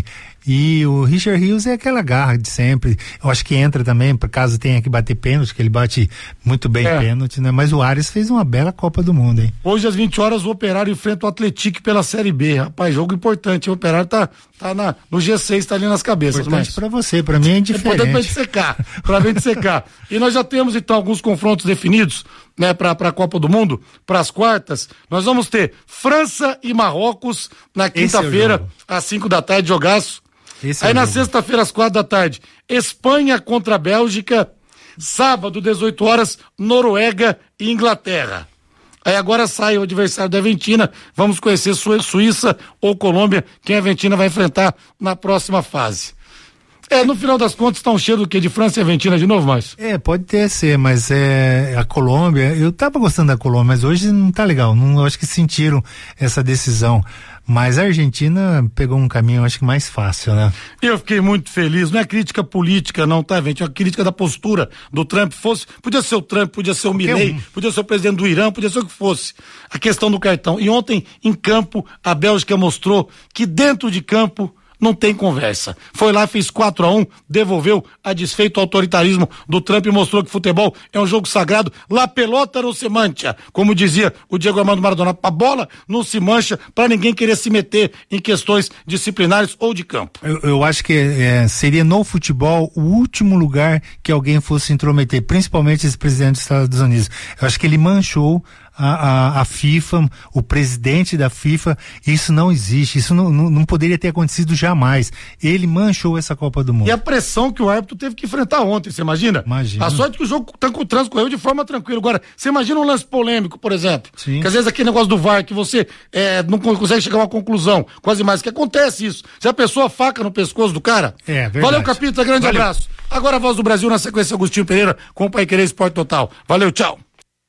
Speaker 1: E o Richard Rios é aquela garra de sempre. Eu acho que entra também, por caso tenha que bater pênalti, que ele bate muito bem é. pênalti, né? Mas o Arias fez uma bela Copa do Mundo, hein?
Speaker 2: Hoje às vinte horas o Operário enfrenta o Atlético pela Série B. Rapaz, jogo importante. O Operário tá, tá na, no G seis, tá ali nas cabeças.
Speaker 1: Importante mas... pra você, pra mim é indiferente. É importante
Speaker 2: pra gente secar, pra gente secar. E nós já temos então alguns confrontos definidos, né, pra, pra Copa do Mundo, pras quartas. Nós vamos ter França e Marrocos na quinta-feira, é às cinco da tarde, jogaço. Esse Aí é na sexta-feira, às quatro da tarde, Espanha contra a Bélgica. Sábado, dezoito horas, Noruega e Inglaterra. Aí agora sai o adversário da Argentina. Vamos conhecer Su- Suíça ou Colômbia, quem a Argentina vai enfrentar na próxima fase. É, no final das contas, tá um cheiro do quê? De França e Argentina de novo, mais?
Speaker 1: É, pode ter ser, mas é a Colômbia, eu tava gostando da Colômbia, mas hoje não tá legal. Não, acho que sentiram essa decisão. Mas a Argentina pegou um caminho, acho que mais fácil, né?
Speaker 2: Eu fiquei muito feliz, não é crítica política não, tá, gente? É uma crítica da postura do Trump. Fosse, podia ser o Trump, podia ser o Milei, um. podia ser o presidente do Irã, podia ser o que fosse. A questão do cartão. E ontem, em campo, a Bélgica mostrou que dentro de campo não tem conversa. Foi lá, fez quatro a um, devolveu a desfeito ao autoritarismo do Trump e mostrou que futebol é um jogo sagrado. La pelota não se mancha, como dizia o Diego Armando Maradona. A bola não se mancha para ninguém querer se meter em questões disciplinares ou de campo.
Speaker 1: Eu, eu acho que é, seria no futebol o último lugar que alguém fosse intrometer, principalmente esse presidente dos Estados Unidos. Eu acho que ele manchou A, a, a FIFA, o presidente da FIFA. Isso não existe, isso não, não, não poderia ter acontecido jamais. Ele manchou essa Copa do Mundo.
Speaker 2: E a pressão que o árbitro teve que enfrentar ontem, você imagina?
Speaker 1: Imagina.
Speaker 2: A sorte que o jogo transcorreu de forma tranquila. Agora, você imagina um lance polêmico, por exemplo,
Speaker 1: Sim.
Speaker 2: que às vezes aquele negócio do V A R, que você é, não consegue chegar a uma conclusão, quase mais, que acontece isso. Já pensou a faca no pescoço do cara?
Speaker 1: É, verdade.
Speaker 2: Valeu, Capita, grande Valeu. abraço. Agora a Voz do Brasil na sequência, Agostinho Pereira com o Paiquerê Esporte Total. Valeu, tchau.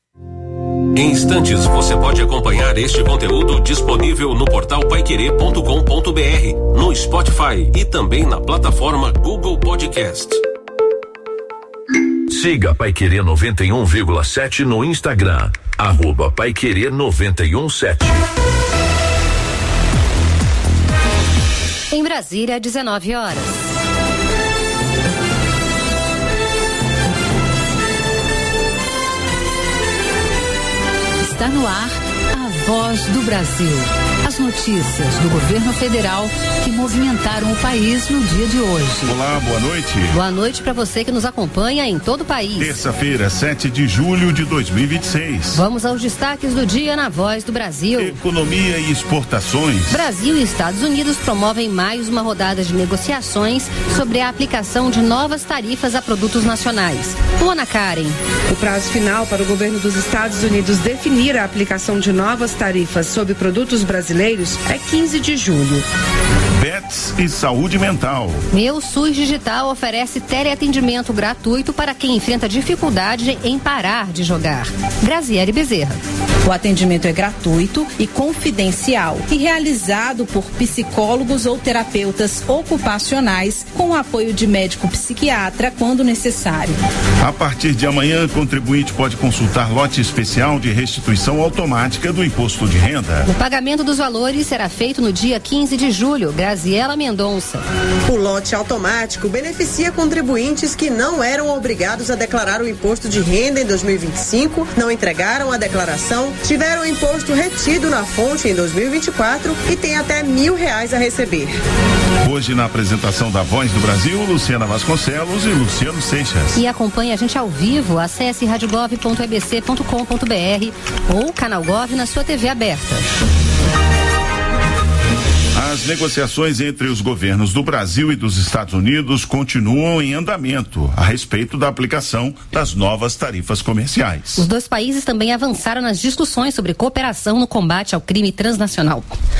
Speaker 3: Em instantes você pode acompanhar este conteúdo disponível no portal paiquerê ponto com ponto br, no Spotify e também na plataforma Google Podcast.
Speaker 10: Siga Paiquerê noventa e um vírgula sete no Instagram, arroba Paiquerê noventa e um sete.
Speaker 11: Em Brasília, dezenove horas. Está no ar a Voz do Brasil. As notícias do governo federal que movimentaram o país no dia de hoje.
Speaker 12: Olá, boa noite.
Speaker 11: Boa noite para você que nos acompanha em todo o país.
Speaker 12: Terça-feira, sete de julho de dois mil e vinte e seis.
Speaker 11: Vamos aos destaques do dia na Voz do Brasil.
Speaker 12: Economia e exportações.
Speaker 11: Brasil e Estados Unidos promovem mais uma rodada de negociações sobre a aplicação de novas tarifas a produtos nacionais. Luana Karen.
Speaker 13: O prazo final para o governo dos Estados Unidos definir a aplicação de novas tarifas sobre produtos brasileiros é quinze de julho.
Speaker 12: Bets e saúde mental.
Speaker 11: Meu SUS Digital oferece teleatendimento gratuito para quem enfrenta dificuldade em parar de jogar. Graziele Bezerra.
Speaker 14: O atendimento é gratuito e confidencial e realizado por psicólogos ou terapeutas ocupacionais com o apoio de médico psiquiatra quando necessário.
Speaker 12: A partir de amanhã, contribuinte pode consultar lote especial de restituição automática do imposto de renda.
Speaker 11: O pagamento dos valores será feito no dia quinze de julho. Graziela Mendonça.
Speaker 15: O lote automático beneficia contribuintes que não eram obrigados a declarar o imposto de renda em dois mil e vinte e cinco, não entregaram a declaração, tiveram o imposto retido na fonte em dois mil e vinte e quatro e têm até mil reais a receber.
Speaker 12: Hoje, na apresentação da Voz do Brasil, Luciana Vasconcelos e Luciano Seixas.
Speaker 11: E acompanhe a gente ao vivo, acesse radiogov ponto e b c ponto com ponto b r ou Canal Gov na sua T V aberta.
Speaker 12: As negociações entre os governos do Brasil e dos Estados Unidos continuam em andamento a respeito da aplicação das novas tarifas comerciais.
Speaker 11: Os dois países também avançaram nas discussões sobre cooperação no combate ao crime transnacional.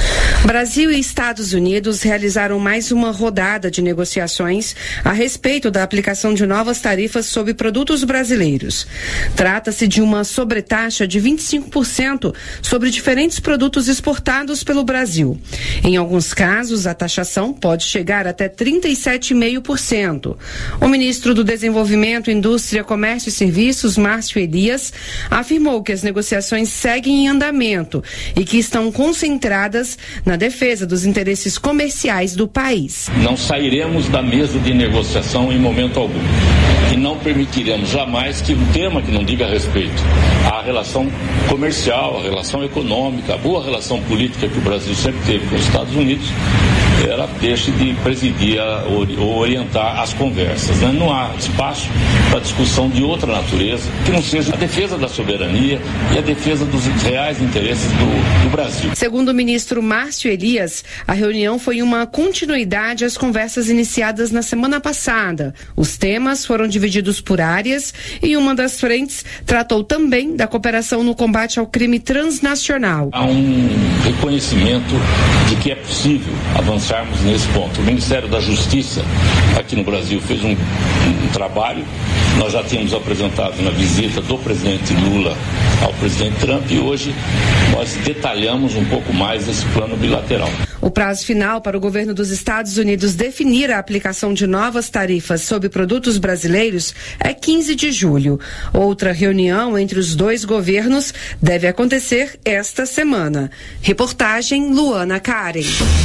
Speaker 13: Brasil e Estados Unidos realizaram mais uma rodada de negociações a respeito da aplicação de novas tarifas sobre produtos brasileiros. Trata-se de uma sobretaxa de vinte e cinco por cento sobre diferentes produtos exportados pelo Brasil. Em alguns casos, a taxação pode chegar até trinta e sete vírgula cinco por cento. O ministro do Desenvolvimento, Indústria, Comércio e Serviços, Márcio Elias, afirmou que as negociações seguem em andamento e que estão concentradas na defesa dos interesses comerciais do país.
Speaker 16: Não sairemos da mesa de negociação em momento algum e não permitiremos jamais que um tema que não diga respeito à relação comercial, à relação econômica, à boa relação política que o Brasil sempre teve com os Estados Unidos, ela deixe de presidir a, ou orientar as conversas. Né? Não há espaço para discussão de outra natureza que não seja a defesa da soberania e a defesa dos reais interesses do, do Brasil.
Speaker 13: Segundo o ministro Márcio Elias, a reunião foi uma continuidade às conversas iniciadas na semana passada. Os temas foram divididos por áreas e uma das frentes tratou também da cooperação no combate ao crime transnacional.
Speaker 16: Há um reconhecimento de que é possível avançarmos nesse ponto. O Ministério da Justiça aqui no Brasil fez um, um trabalho. Nós já tínhamos apresentado na visita do presidente Lula ao presidente Trump e hoje nós detalhamos um pouco mais esse plano bilateral.
Speaker 13: O prazo final para o governo dos Estados Unidos definir a aplicação de novas tarifas sobre produtos brasileiros é quinze de julho. Outra reunião entre os dois governos deve acontecer esta semana. Reportagem Luana Karen.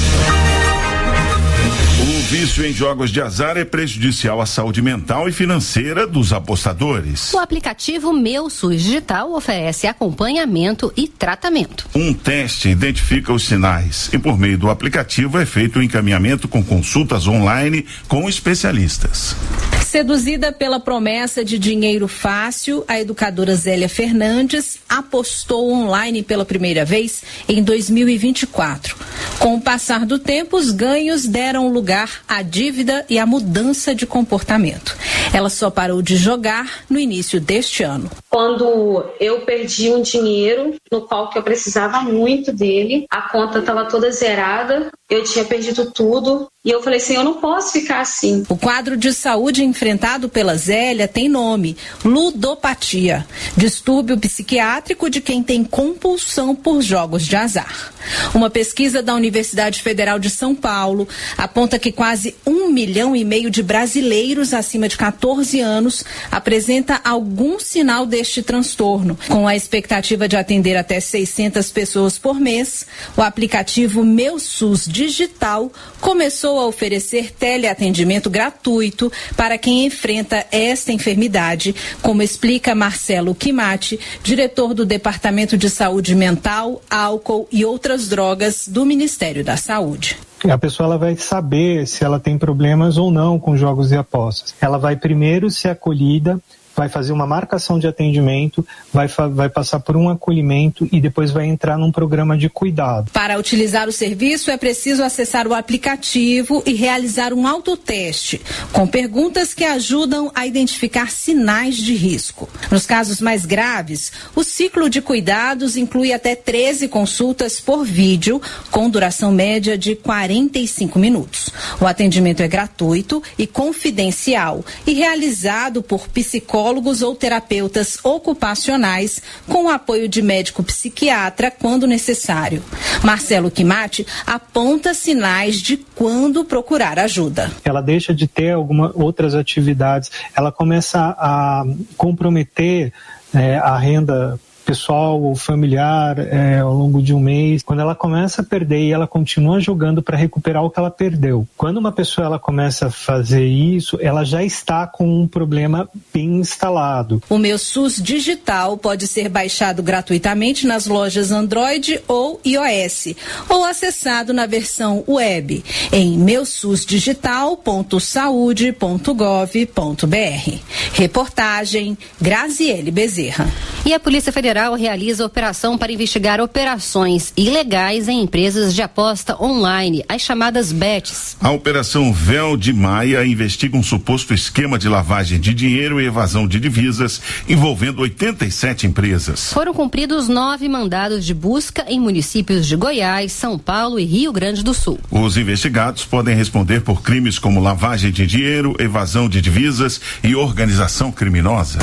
Speaker 12: O vício em jogos de azar é prejudicial à saúde mental e financeira dos apostadores.
Speaker 17: O aplicativo Meu SUS Digital oferece acompanhamento e tratamento.
Speaker 12: Um teste identifica os sinais e, por meio do aplicativo, é feito o encaminhamento com consultas online com especialistas.
Speaker 14: Seduzida pela promessa de dinheiro fácil, a educadora Zélia Fernandes apostou online pela primeira vez em dois mil e vinte e quatro. Com o passar do tempo, os ganhos deram lugar à dívida e à mudança de comportamento. Ela só parou de jogar no início deste ano.
Speaker 18: Quando eu perdi um dinheiro no qual que eu precisava muito dele, a conta estava toda zerada, eu tinha perdido tudo e eu falei assim, eu não posso ficar assim.
Speaker 14: O quadro de saúde enfrentado pela Zélia tem nome, ludopatia, distúrbio psiquiátrico de quem tem compulsão por jogos de azar. Uma pesquisa da Universidade Federal de São Paulo aponta que quase um milhão e meio de brasileiros acima de catorze anos apresenta algum sinal deste transtorno. Com a expectativa de atender até seiscentas pessoas por mês, o aplicativo Meu SUS Digital começou a oferecer teleatendimento gratuito para quem enfrenta esta enfermidade, como explica Marcelo Quimati, diretor do Departamento de Saúde Mental, Álcool e Outras Drogas do Ministério da Saúde.
Speaker 19: A pessoa ela vai saber se ela tem problemas ou não com jogos e apostas. Ela vai primeiro ser acolhida, vai fazer uma marcação de atendimento, vai, vai passar por um acolhimento e depois vai entrar num programa de cuidado.
Speaker 14: Para utilizar o serviço é preciso acessar o aplicativo e realizar um autoteste, com perguntas que ajudam a identificar sinais de risco. Nos casos mais graves, o ciclo de cuidados inclui até treze consultas por vídeo, com duração média de quarenta e cinco minutos. O atendimento é gratuito e confidencial e realizado por psicólogos ou terapeutas ocupacionais com o apoio de médico psiquiatra quando necessário. Marcelo Quimati aponta sinais de quando procurar ajuda.
Speaker 19: Ela deixa de ter algumas outras atividades, ela começa a comprometer é, a renda pessoal ou familiar é, ao longo de um mês. Quando ela começa a perder e ela continua jogando para recuperar o que ela perdeu. Quando uma pessoa ela começa a fazer isso, ela já está com um problema bem instalado.
Speaker 14: O Meu SUS Digital pode ser baixado gratuitamente nas lojas Android ou iOS ou acessado na versão web em meu sus digital ponto saude ponto gov ponto br. Reportagem Graziele Bezerra.
Speaker 17: E a Polícia Federal Federal realiza operação para investigar operações ilegais em empresas de aposta online, as chamadas bets.
Speaker 12: A Operação Véu de Maia investiga um suposto esquema de lavagem de dinheiro e evasão de divisas envolvendo oitenta e sete empresas.
Speaker 17: Foram cumpridos nove mandados de busca em municípios de Goiás, São Paulo e Rio Grande do Sul.
Speaker 12: Os investigados podem responder por crimes como lavagem de dinheiro, evasão de divisas e organização criminosa.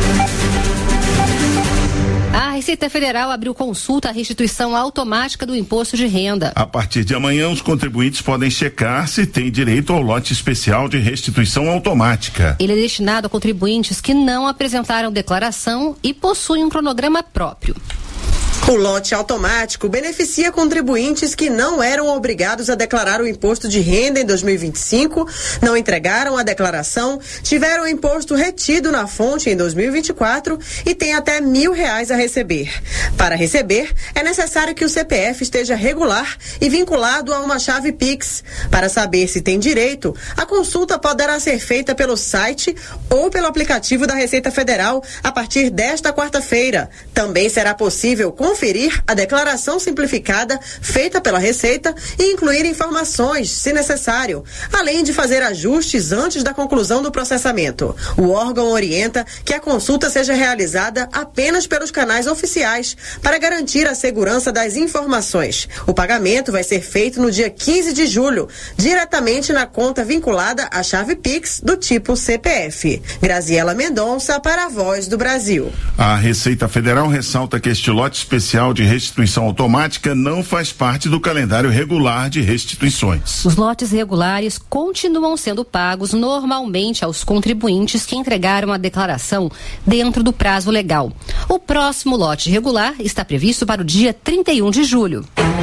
Speaker 17: A Receita Federal abriu consulta à restituição automática do imposto de renda.
Speaker 12: A partir de amanhã, os contribuintes podem checar se têm direito ao lote especial de restituição automática.
Speaker 17: Ele é destinado a contribuintes que não apresentaram declaração e possuem um cronograma próprio.
Speaker 15: O lote automático beneficia contribuintes que não eram obrigados a declarar o imposto de renda em dois mil e vinte e cinco, não entregaram a declaração, tiveram o imposto retido na fonte em dois mil e vinte e quatro e têm até mil reais a receber. Para receber, é necessário que o C P F esteja regular e vinculado a uma chave Pix. Para saber se tem direito, a consulta poderá ser feita pelo site ou pelo aplicativo da Receita Federal a partir desta quarta-feira. Também será possível conferir a declaração simplificada feita pela Receita e incluir informações, se necessário, além de fazer ajustes antes da conclusão do processamento. O órgão orienta que a consulta seja realizada apenas pelos canais oficiais para garantir a segurança das informações. O pagamento vai ser feito no dia quinze de julho, diretamente na conta vinculada à chave Pix do tipo C P F. Graziela Mendonça para a Voz do Brasil.
Speaker 12: A Receita Federal ressalta que este lote especial de restituição automática não faz parte do calendário regular de restituições.
Speaker 17: Os lotes regulares continuam sendo pagos normalmente aos contribuintes que entregaram a declaração dentro do prazo legal. O próximo lote regular está previsto para o dia trinta e um de julho.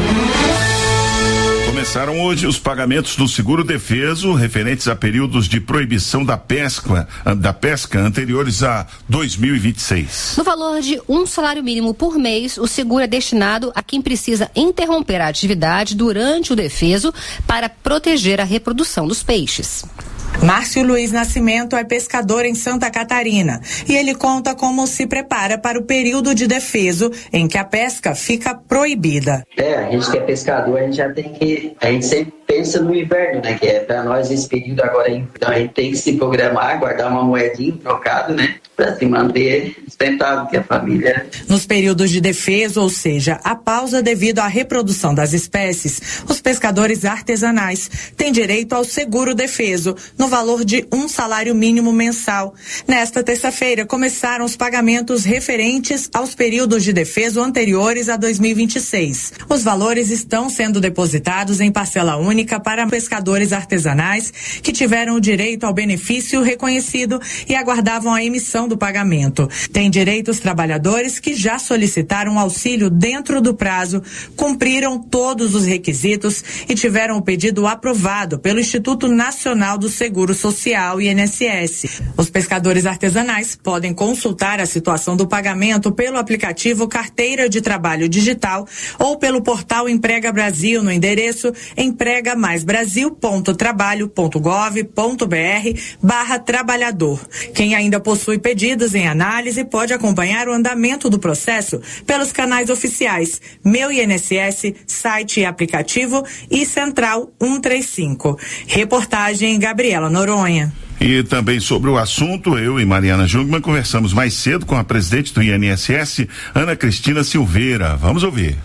Speaker 12: Começaram hoje os pagamentos do seguro-defeso referentes a períodos de proibição da pesca, da pesca anteriores a dois mil e vinte e seis.
Speaker 17: No valor de um salário mínimo por mês, o seguro é destinado a quem precisa interromper a atividade durante o defeso para proteger a reprodução dos peixes.
Speaker 20: Márcio Luiz Nascimento é pescador em Santa Catarina e ele conta como se prepara para o período de defeso em que a pesca fica proibida.
Speaker 21: É, a gente que é pescador, a gente já tem que, a gente sempre pensa no inverno, né, que é para nós esse período agora, então a gente tem que se programar, guardar uma moedinha trocado, né, para se manter sustentável que a família.
Speaker 20: Nos períodos de defeso, ou seja, a pausa devido à reprodução das espécies, os pescadores artesanais têm direito ao seguro defeso no valor de um salário mínimo mensal. Nesta terça-feira, começaram os pagamentos referentes aos períodos de defeso anteriores a dois mil e vinte e seis. Os valores estão sendo depositados em parcela única para pescadores artesanais que tiveram o direito ao benefício reconhecido e aguardavam a emissão do pagamento. Tem direito os trabalhadores que já solicitaram auxílio dentro do prazo, cumpriram todos os requisitos e tiveram o pedido aprovado pelo Instituto Nacional do Seguro Social, I N S S. Os pescadores artesanais podem consultar a situação do pagamento pelo aplicativo Carteira de Trabalho Digital ou pelo portal Emprega Brasil no endereço emprega mais brasil ponto trabalho ponto gov ponto br barra trabalhador. Quem ainda possui pedidos em análise pode acompanhar o andamento do processo pelos canais oficiais Meu I N S S, site e aplicativo e Central cento e trinta e cinco. Reportagem Gabriela Noronha.
Speaker 12: E também sobre o assunto, eu e Mariana Jungmann conversamos mais cedo com a presidente do I N S S, Ana Cristina Silveira. Vamos ouvir.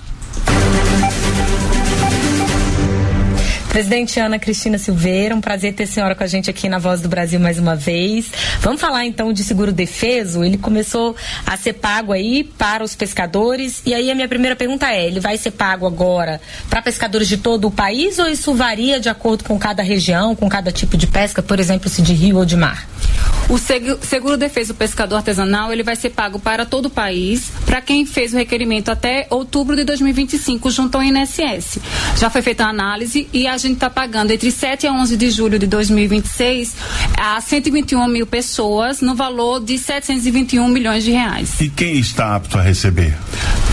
Speaker 22: Presidente Ana Cristina Silveira, um prazer ter a senhora com a gente aqui na Voz do Brasil mais uma vez. Vamos falar então de seguro defeso. Ele começou a ser pago aí para os pescadores, e aí a minha primeira pergunta é, ele vai ser pago agora para pescadores de todo o país ou isso varia de acordo com cada região, com cada tipo de pesca, por exemplo, se de rio ou de mar?
Speaker 23: O seguro defeso pescador artesanal, ele vai ser pago para todo o país, para quem fez o requerimento até outubro de dois mil e vinte e cinco junto ao I N S S. Já foi feita a análise e a gente está pagando entre sete a onze de julho de dois mil e vinte e seis a cento e vinte e um mil pessoas no valor de setecentos e vinte e um milhões de reais.
Speaker 12: E quem está apto a receber?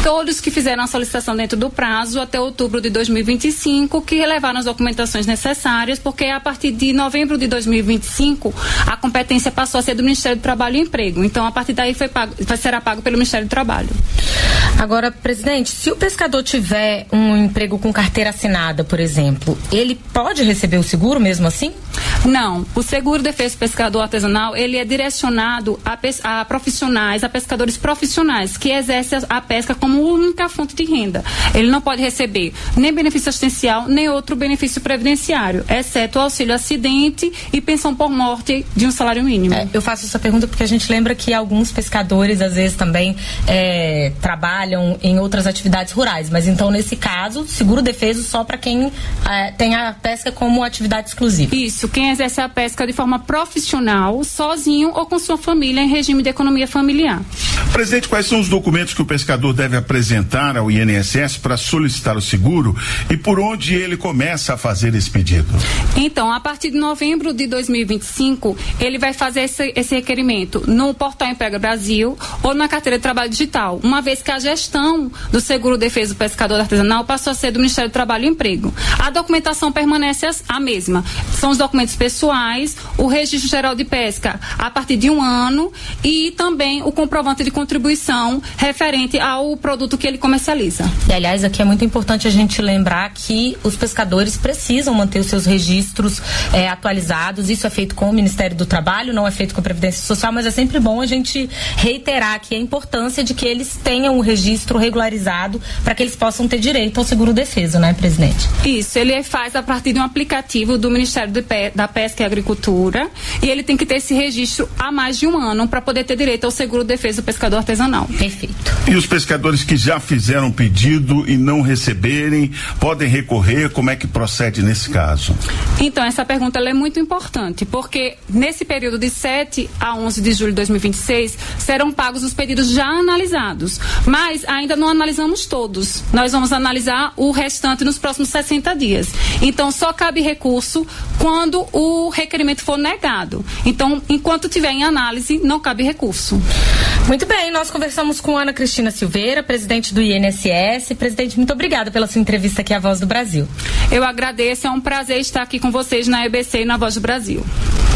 Speaker 23: todos que fizeram a solicitação dentro do prazo até outubro de dois mil e vinte e cinco, que levaram as documentações necessárias, porque a partir de novembro de dois mil e vinte e cinco a competência passou a ser do Ministério do Trabalho e Emprego. Então, a partir daí foi pago, será pago pelo Ministério do Trabalho.
Speaker 22: Agora, presidente, se o pescador tiver um emprego com carteira assinada, por exemplo, ele pode receber o seguro mesmo assim?
Speaker 23: Não. O seguro defesa pescador artesanal, ele é direcionado a, pes- a profissionais, a pescadores profissionais que exercem a pesca como única fonte de renda. Ele não pode receber nem benefício assistencial, nem outro benefício previdenciário, exceto o auxílio acidente e pensão por morte de um salário mínimo.
Speaker 22: É, eu faço essa pergunta porque a gente lembra que alguns pescadores, às vezes, também é, trabalham em outras atividades rurais, mas então, nesse caso, seguro defeso só para quem é, tem a pesca como atividade exclusiva.
Speaker 23: Isso, quem exerce a pesca de forma profissional, sozinho ou com sua família em regime de economia familiar.
Speaker 12: Presidente, quais são os documentos que o pescador deve apresentar ao I N S S para solicitar o seguro e por onde ele começa a fazer esse pedido?
Speaker 23: Então, a partir de novembro de dois mil e vinte e cinco, ele vai fazer esse, esse requerimento no Portal Emprega Brasil ou na carteira de trabalho digital, uma vez que a gestão do seguro defesa do pescador artesanal passou a ser do Ministério do Trabalho e Emprego. A documentação permanece a mesma. São os documentos pessoais, o registro geral de pesca a partir de um ano e também o comprovante de contribuição referente ao produto que ele comercializa.
Speaker 22: E, aliás, aqui é muito importante a gente lembrar que os pescadores precisam manter os seus registros é, atualizados. Isso é feito com o Ministério do Trabalho, não é feito com a Previdência Social, mas é sempre bom a gente reiterar aqui a importância de que eles tenham o registro regularizado para que eles possam ter direito ao seguro-defeso, né, presidente?
Speaker 23: Isso, ele faz a partir de um aplicativo do Ministério de Pe- da Pesca e Agricultura e ele tem que ter esse registro há mais de um ano para poder ter direito ao seguro-defesa do pescador artesanal.
Speaker 22: Perfeito.
Speaker 12: E os pescadores que já fizeram pedido e não receberem, podem recorrer? Como é que procede nesse caso?
Speaker 23: Então, essa pergunta ela é muito importante, porque nesse período de sete a onze de julho de dois mil e vinte e seis serão pagos os pedidos já analisados, mas ainda não analisamos todos. Nós vamos analisar o restante nos próximos sessenta dias. Então, só cabe recurso quando o requerimento for negado. Então, enquanto tiver em análise, não cabe recurso.
Speaker 22: Muito bem, nós conversamos com Ana Cristina Silveira, presidente do I N S S. Presidente, muito obrigada pela sua entrevista aqui à Voz do Brasil.
Speaker 23: Eu agradeço, é um prazer estar aqui com vocês na E B C e na Voz do Brasil.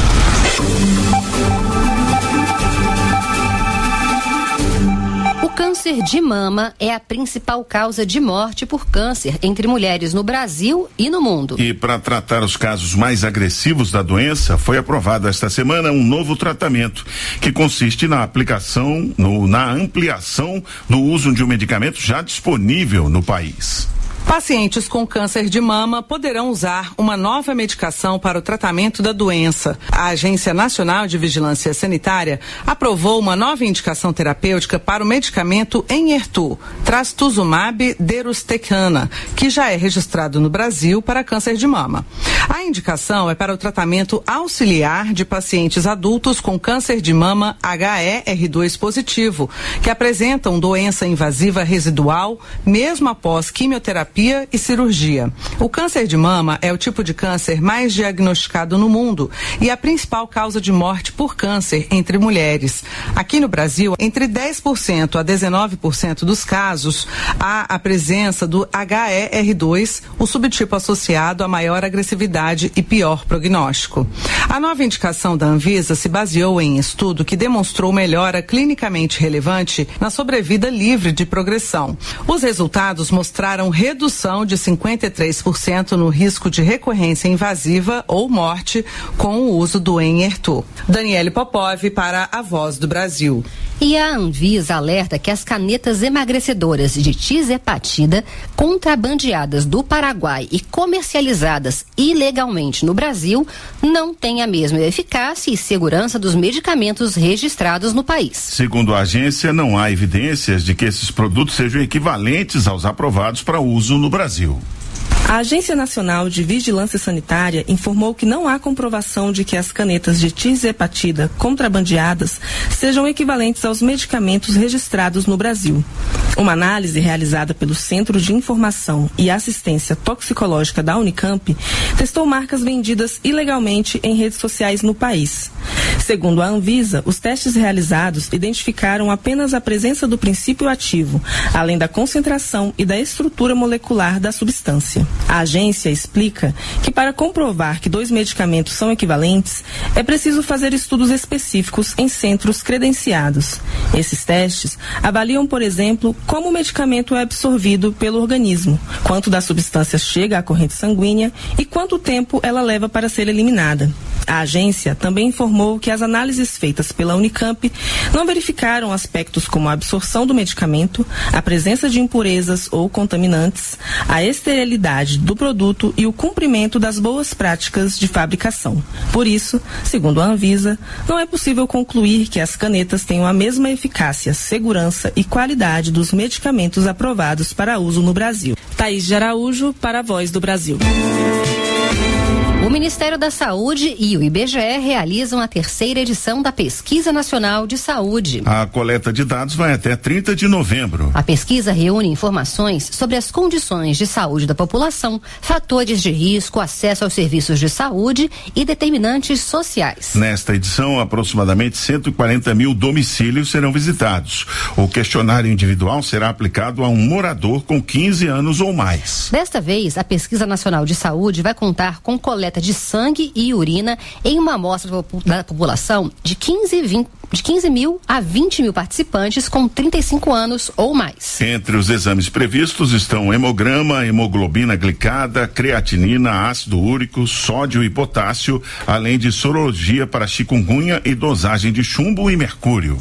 Speaker 17: O câncer de mama é a principal causa de morte por câncer entre mulheres no Brasil e no mundo.
Speaker 12: E para tratar os casos mais agressivos da doença, foi aprovado esta semana um novo tratamento que consiste na aplicação, no, na ampliação do uso de um medicamento já disponível no país.
Speaker 4: Pacientes com câncer de mama poderão usar uma nova medicação para o tratamento da doença. A Agência Nacional de Vigilância Sanitária aprovou uma nova indicação terapêutica para o medicamento Enhertu, trastuzumab deruxtecan, que já é registrado no Brasil para câncer de mama. A indicação é para o tratamento auxiliar de pacientes adultos com câncer de mama H E R dois positivo, que apresentam doença invasiva residual, mesmo após quimioterapia e cirurgia. O câncer de mama é o tipo de câncer mais diagnosticado no mundo e a principal causa de morte por câncer entre mulheres. Aqui no Brasil, entre dez por cento a dezenove por cento dos casos, há a presença do H E R dois, o subtipo associado a maior agressividade e pior prognóstico. A nova indicação da Anvisa se baseou em estudo que demonstrou melhora clinicamente relevante na sobrevida livre de progressão. Os resultados mostraram redução de cinquenta e três por cento no risco de recorrência invasiva ou morte com o uso do Enhertu. Daniele Popov para a Voz do Brasil.
Speaker 17: E a Anvisa alerta que as canetas emagrecedoras de tizepatida, contrabandeadas do Paraguai e comercializadas ilegalmente no Brasil, não têm a mesma eficácia e segurança dos medicamentos registrados no país.
Speaker 12: Segundo a agência, não há evidências de que esses produtos sejam equivalentes aos aprovados para uso no Brasil.
Speaker 5: A Agência Nacional de Vigilância Sanitária informou que não há comprovação de que as canetas de tizepatida contrabandeadas sejam equivalentes aos medicamentos registrados no Brasil. Uma análise realizada pelo Centro de Informação e Assistência Toxicológica da Unicamp testou marcas vendidas ilegalmente em redes sociais no país. Segundo a Anvisa, os testes realizados identificaram apenas a presença do princípio ativo, além da concentração e da estrutura molecular da substância. A agência explica que para comprovar que dois medicamentos são equivalentes, é preciso fazer estudos específicos em centros credenciados. Esses testes avaliam, por exemplo, como o medicamento é absorvido pelo organismo, quanto da substância chega à corrente sanguínea e quanto tempo ela leva para ser eliminada. A agência também informou que as análises feitas pela Unicamp não verificaram aspectos como a absorção do medicamento, a presença de impurezas ou contaminantes, a esterilidade do produto e o cumprimento das boas práticas de fabricação. Por isso, segundo a Anvisa, não é possível concluir que as canetas tenham a mesma eficácia, segurança e qualidade dos medicamentos aprovados para uso no Brasil. Thaís de Araújo, para a Voz do Brasil.
Speaker 17: O Ministério da Saúde e o I B G E realizam a terceira edição da Pesquisa Nacional de Saúde.
Speaker 12: A coleta de dados vai até trinta de novembro.
Speaker 17: A pesquisa reúne informações sobre as condições de saúde da população, fatores de risco, acesso aos serviços de saúde e determinantes sociais.
Speaker 12: Nesta edição, aproximadamente cento e quarenta mil domicílios serão visitados. O questionário individual será aplicado a um morador com quinze anos ou mais.
Speaker 17: Desta vez, a Pesquisa Nacional de Saúde vai contar com coleta de sangue e urina em uma amostra da população de quinze, vinte, de quinze mil a vinte mil participantes com trinta e cinco anos ou mais.
Speaker 12: Entre os exames previstos estão hemograma, hemoglobina glicada, creatinina, ácido úrico, sódio e potássio, além de sorologia para chikungunya e dosagem de chumbo e mercúrio.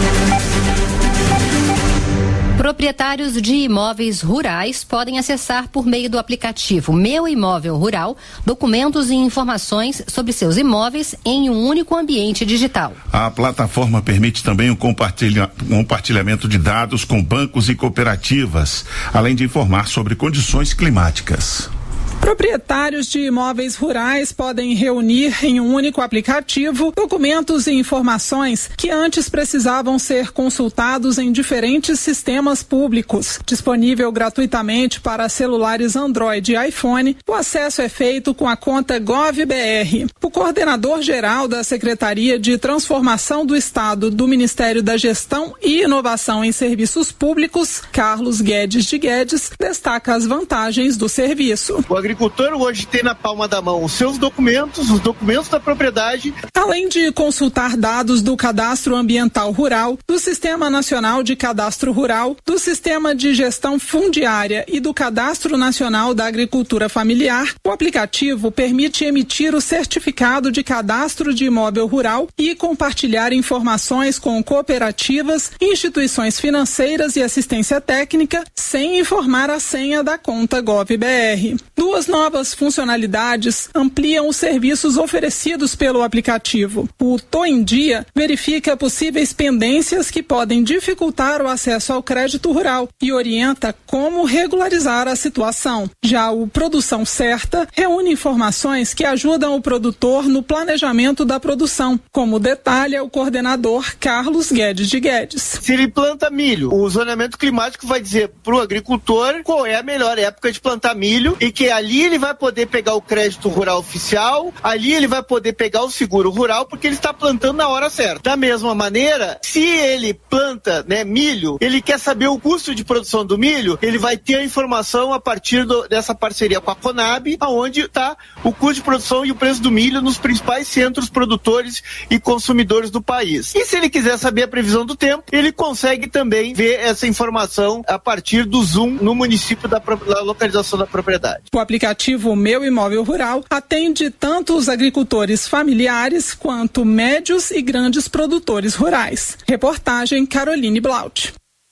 Speaker 17: Proprietários de imóveis rurais podem acessar por meio do aplicativo Meu Imóvel Rural documentos e informações sobre seus imóveis em um único ambiente digital.
Speaker 12: A plataforma permite também o compartilha, compartilhamento de dados com bancos e cooperativas, além de informar sobre condições climáticas.
Speaker 6: Proprietários de imóveis rurais podem reunir em um único aplicativo documentos e informações que antes precisavam ser consultados em diferentes sistemas públicos. Disponível gratuitamente para celulares Android e iPhone, o acesso é feito com a conta GovBR. O coordenador-geral da Secretaria de Transformação do Estado do Ministério da Gestão e Inovação em Serviços Públicos, Carlos Guedes de Guedes, destaca as vantagens do serviço.
Speaker 7: O agricultor hoje tem na palma da mão os seus documentos, os documentos da propriedade.
Speaker 6: Além de consultar dados do Cadastro Ambiental Rural, do Sistema Nacional de Cadastro Rural, do Sistema de Gestão Fundiária e do Cadastro Nacional da Agricultura Familiar, o aplicativo permite emitir o certificado de cadastro de imóvel rural e compartilhar informações com cooperativas, instituições financeiras e assistência técnica, sem informar a senha da conta GovBR. Duas novas funcionalidades ampliam os serviços oferecidos pelo aplicativo. O Tô em Dia verifica possíveis pendências que podem dificultar o acesso ao crédito rural e orienta como regularizar a situação. Já o Produção Certa reúne informações que ajudam o produtor no planejamento da produção, como detalha o coordenador Carlos Guedes de Guedes.
Speaker 7: Se ele planta milho, o zoneamento climático vai dizer para o agricultor qual é a melhor época de plantar milho e que ali ele vai poder pegar o crédito rural oficial, ali ele vai poder pegar o seguro rural, porque ele está plantando na hora certa. Da mesma maneira, se ele planta, né, milho, ele quer saber o custo de produção do milho, ele vai ter a informação a partir do, dessa parceria com a Conab, aonde está o custo de produção e o preço do milho nos principais centros produtores e consumidores do país. E se ele quiser saber a previsão do tempo, ele consegue também ver essa informação a partir do Zoom no município da, da localização da propriedade.
Speaker 6: O aplicativo Meu Imóvel Rural atende tanto os agricultores familiares quanto médios e grandes produtores rurais. Reportagem Caroline Blaut.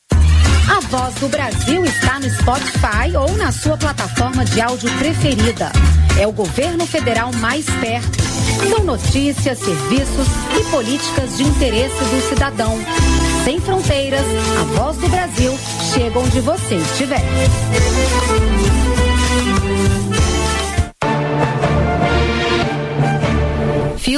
Speaker 9: A Voz do Brasil está no Spotify ou na sua plataforma de áudio preferida. É o governo federal mais perto. São notícias, serviços e políticas de interesse do cidadão. Sem fronteiras, a Voz do Brasil chega onde você estiver.
Speaker 17: Filme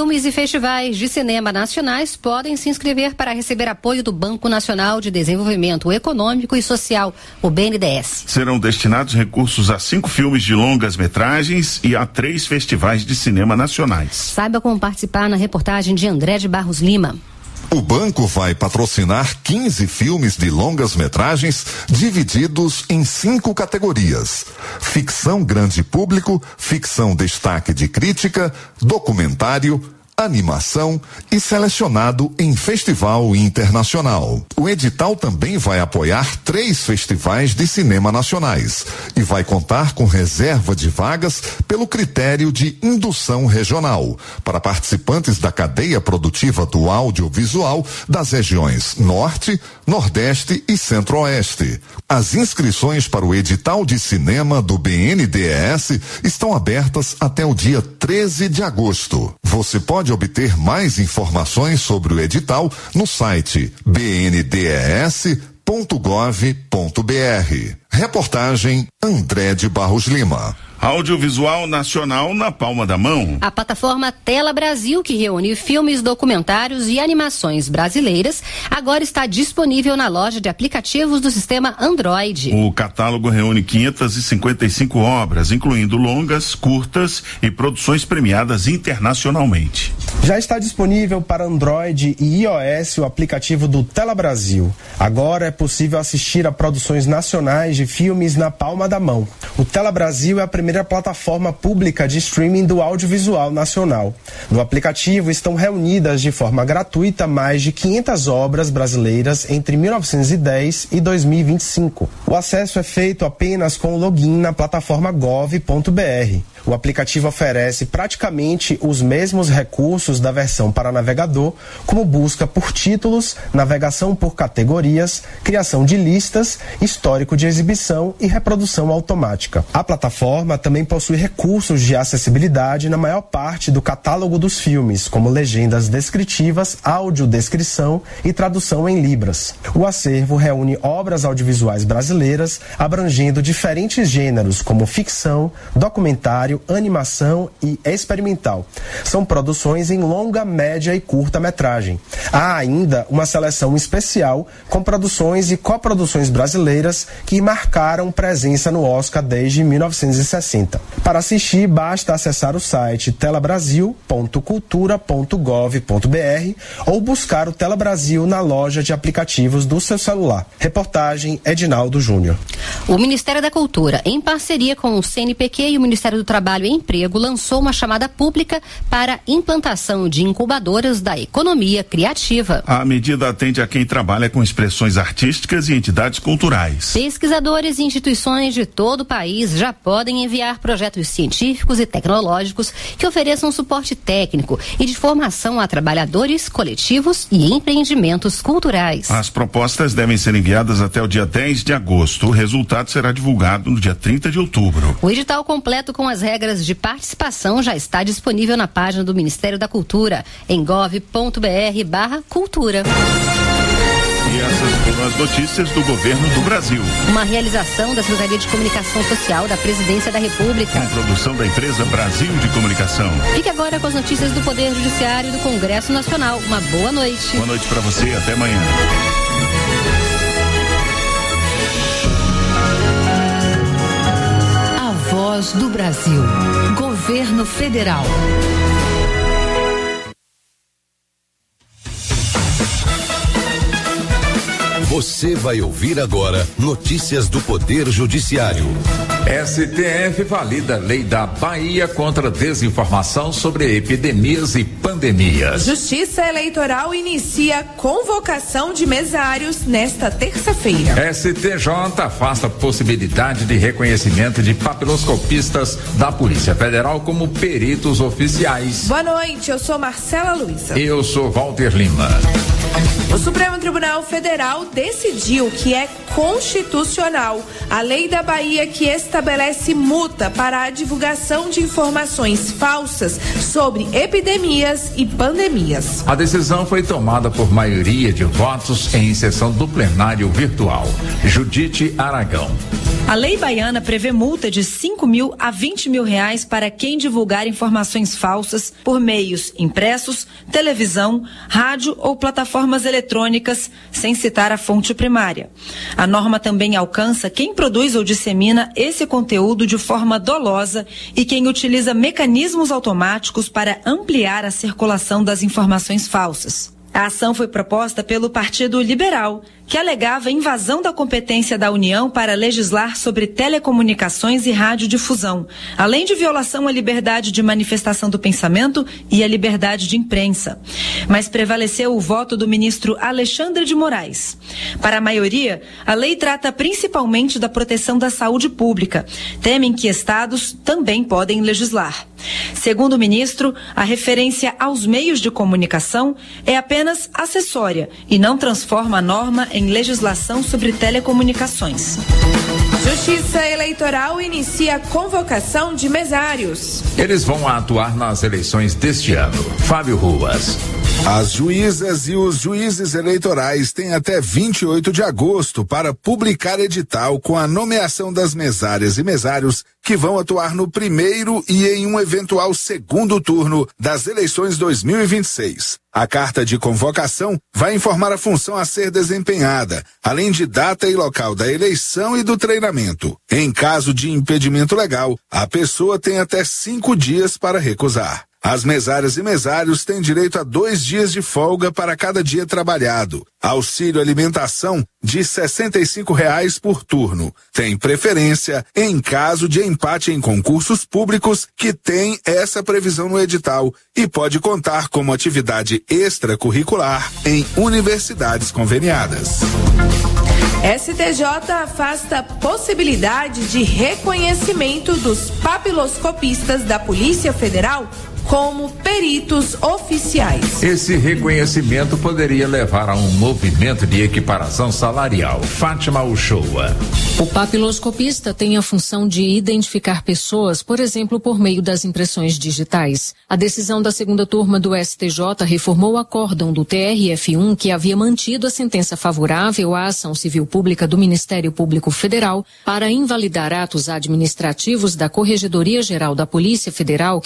Speaker 17: Filmes e festivais de cinema nacionais podem se inscrever para receber apoio do Banco Nacional de Desenvolvimento Econômico e Social, o B N D E S.
Speaker 12: Serão destinados recursos a cinco filmes de longas metragens e a três festivais de cinema nacionais.
Speaker 17: Saiba como participar na reportagem de André de Barros Lima.
Speaker 1: O banco vai patrocinar quinze filmes de longas-metragens divididos em cinco categorias: ficção grande público, ficção destaque de crítica, documentário, animação e selecionado em festival internacional. O edital também vai apoiar três festivais de cinema nacionais e vai contar com reserva de vagas pelo critério de indução regional para participantes da cadeia produtiva do audiovisual das regiões Norte, Nordeste e Centro-Oeste. As inscrições para o edital de cinema do B N D E S estão abertas até o dia treze de agosto. Você pode obter mais informações sobre o edital no site b n d e s ponto gov ponto b r. Reportagem André de Barros Lima.
Speaker 12: Audiovisual nacional na palma da mão.
Speaker 17: A plataforma Tela Brasil, que reúne filmes, documentários e animações brasileiras, agora está disponível na loja de aplicativos do sistema Android.
Speaker 12: O catálogo reúne quinhentas e cinquenta e cinco obras, incluindo longas, curtas e produções premiadas internacionalmente.
Speaker 2: Já está disponível para Android e iOS o aplicativo do Tela Brasil. Agora é possível assistir a produções nacionais de filmes na palma da mão. O Tela Brasil é a primeira plataforma pública de streaming do audiovisual nacional. No aplicativo estão reunidas de forma gratuita mais de quinhentas obras brasileiras entre mil novecentos e dez e dois mil e vinte e cinco. O acesso é feito apenas com o login na plataforma gov ponto b r. O aplicativo oferece praticamente os mesmos recursos da versão para navegador, como busca por títulos, navegação por categorias, criação de listas, histórico de exibição e reprodução automática. A plataforma também possui recursos de acessibilidade na maior parte do catálogo dos filmes, como legendas descritivas, audiodescrição e tradução em libras. O acervo reúne obras audiovisuais brasileiras abrangendo diferentes gêneros, como ficção, documentário, animação e experimental. São produções em longa, média e curta metragem. Há ainda uma seleção especial com produções e coproduções brasileiras que marcaram presença no Oscar desde mil novecentos e sessenta. Para assistir, basta acessar o site tela brasil ponto cultura ponto gov ponto b r ou buscar o Tela Brasil na loja de aplicativos do seu celular. Reportagem Edinaldo Júnior.
Speaker 17: O Ministério da Cultura, em parceria com o C N P Q e o Ministério do Trabalho e Emprego, lançou uma chamada pública para implantação de incubadoras da economia criativa.
Speaker 12: A medida atende a quem trabalha com expressões artísticas e entidades culturais.
Speaker 17: Pesquisadores e instituições de todo o país já podem enviar projetos científicos e tecnológicos que ofereçam suporte técnico e de formação a trabalhadores, coletivos e empreendimentos culturais.
Speaker 12: As propostas devem ser enviadas até o dia dez de agosto. O resultado será divulgado no dia trinta de outubro.
Speaker 17: O edital completo com as regras de participação já está disponível na página do Ministério da Cultura, em gov ponto b r barra cultura.
Speaker 12: E essas foram as notícias do governo do Brasil.
Speaker 17: Uma realização da Secretaria de Comunicação Social da Presidência da República.
Speaker 12: Com produção da empresa Brasil de Comunicação.
Speaker 17: Fique agora com as notícias do Poder Judiciário e do Congresso Nacional. Uma boa noite.
Speaker 12: Boa noite para você, até amanhã.
Speaker 11: A Voz do Brasil. Governo Federal.
Speaker 10: Você vai ouvir agora notícias do Poder Judiciário.
Speaker 8: S T F valida a lei da Bahia contra desinformação sobre epidemias e pandemias.
Speaker 24: Justiça Eleitoral inicia convocação de mesários nesta terça-feira.
Speaker 8: S T J afasta a possibilidade de reconhecimento de papiloscopistas da Polícia Federal como peritos oficiais.
Speaker 24: Boa noite, eu sou Marcela Luiza.
Speaker 8: Eu sou Walter Lima.
Speaker 24: O Supremo Tribunal Federal decidiu que é constitucional a lei da Bahia que estabelece multa para a divulgação de informações falsas sobre epidemias e pandemias.
Speaker 8: A decisão foi tomada por maioria de votos em sessão do plenário virtual. Judite Aragão.
Speaker 3: A lei baiana prevê multa de cinco mil a vinte mil reais para quem divulgar informações falsas por meios impressos, televisão, rádio ou plataformas eletrônicas, sem citar a fonte primária. A norma também alcança quem produz ou dissemina esse conteúdo de forma dolosa e quem utiliza mecanismos automáticos para ampliar a circulação das informações falsas. A ação foi proposta pelo Partido Liberal, que alegava invasão da competência da União para legislar sobre telecomunicações e radiodifusão, além de violação à liberdade de manifestação do pensamento e à liberdade de imprensa. Mas prevaleceu o voto do ministro Alexandre de Moraes. Para a maioria, a lei trata principalmente da proteção da saúde pública. Temem que estados também podem legislar. Segundo o ministro, a referência aos meios de comunicação é apenas acessória e não transforma a norma em legislação sobre telecomunicações.
Speaker 24: Justiça Eleitoral inicia convocação de mesários.
Speaker 8: Eles vão atuar nas eleições deste ano. Fábio Ruas.
Speaker 13: As juízas e os juízes eleitorais têm até vinte e oito de agosto para publicar edital com a nomeação das mesárias e mesários que vão atuar no primeiro e em um eventual segundo turno das eleições dois mil e vinte e seis. A carta de convocação vai informar a função a ser desempenhada, além de data e local da eleição e do treinamento. Em caso de impedimento legal, a pessoa tem até cinco dias para recusar. As mesárias e mesários têm direito a dois dias de folga para cada dia trabalhado. Auxílio alimentação de sessenta e cinco reais por turno. Tem preferência em caso de empate em concursos públicos que tem essa previsão no edital e pode contar como atividade extracurricular em universidades conveniadas.
Speaker 24: S T J afasta a possibilidade de reconhecimento dos papiloscopistas da Polícia Federal como peritos oficiais.
Speaker 8: Esse reconhecimento poderia levar a um movimento de equiparação salarial. Fátima Uchoa.
Speaker 16: O papiloscopista tem a função de identificar pessoas, por exemplo, por meio das impressões digitais. A decisão da segunda turma do S T J reformou o acórdão do T R F um que havia mantido a sentença favorável à ação civil pública do Ministério Público Federal para invalidar atos administrativos da Corregedoria Geral da Polícia Federal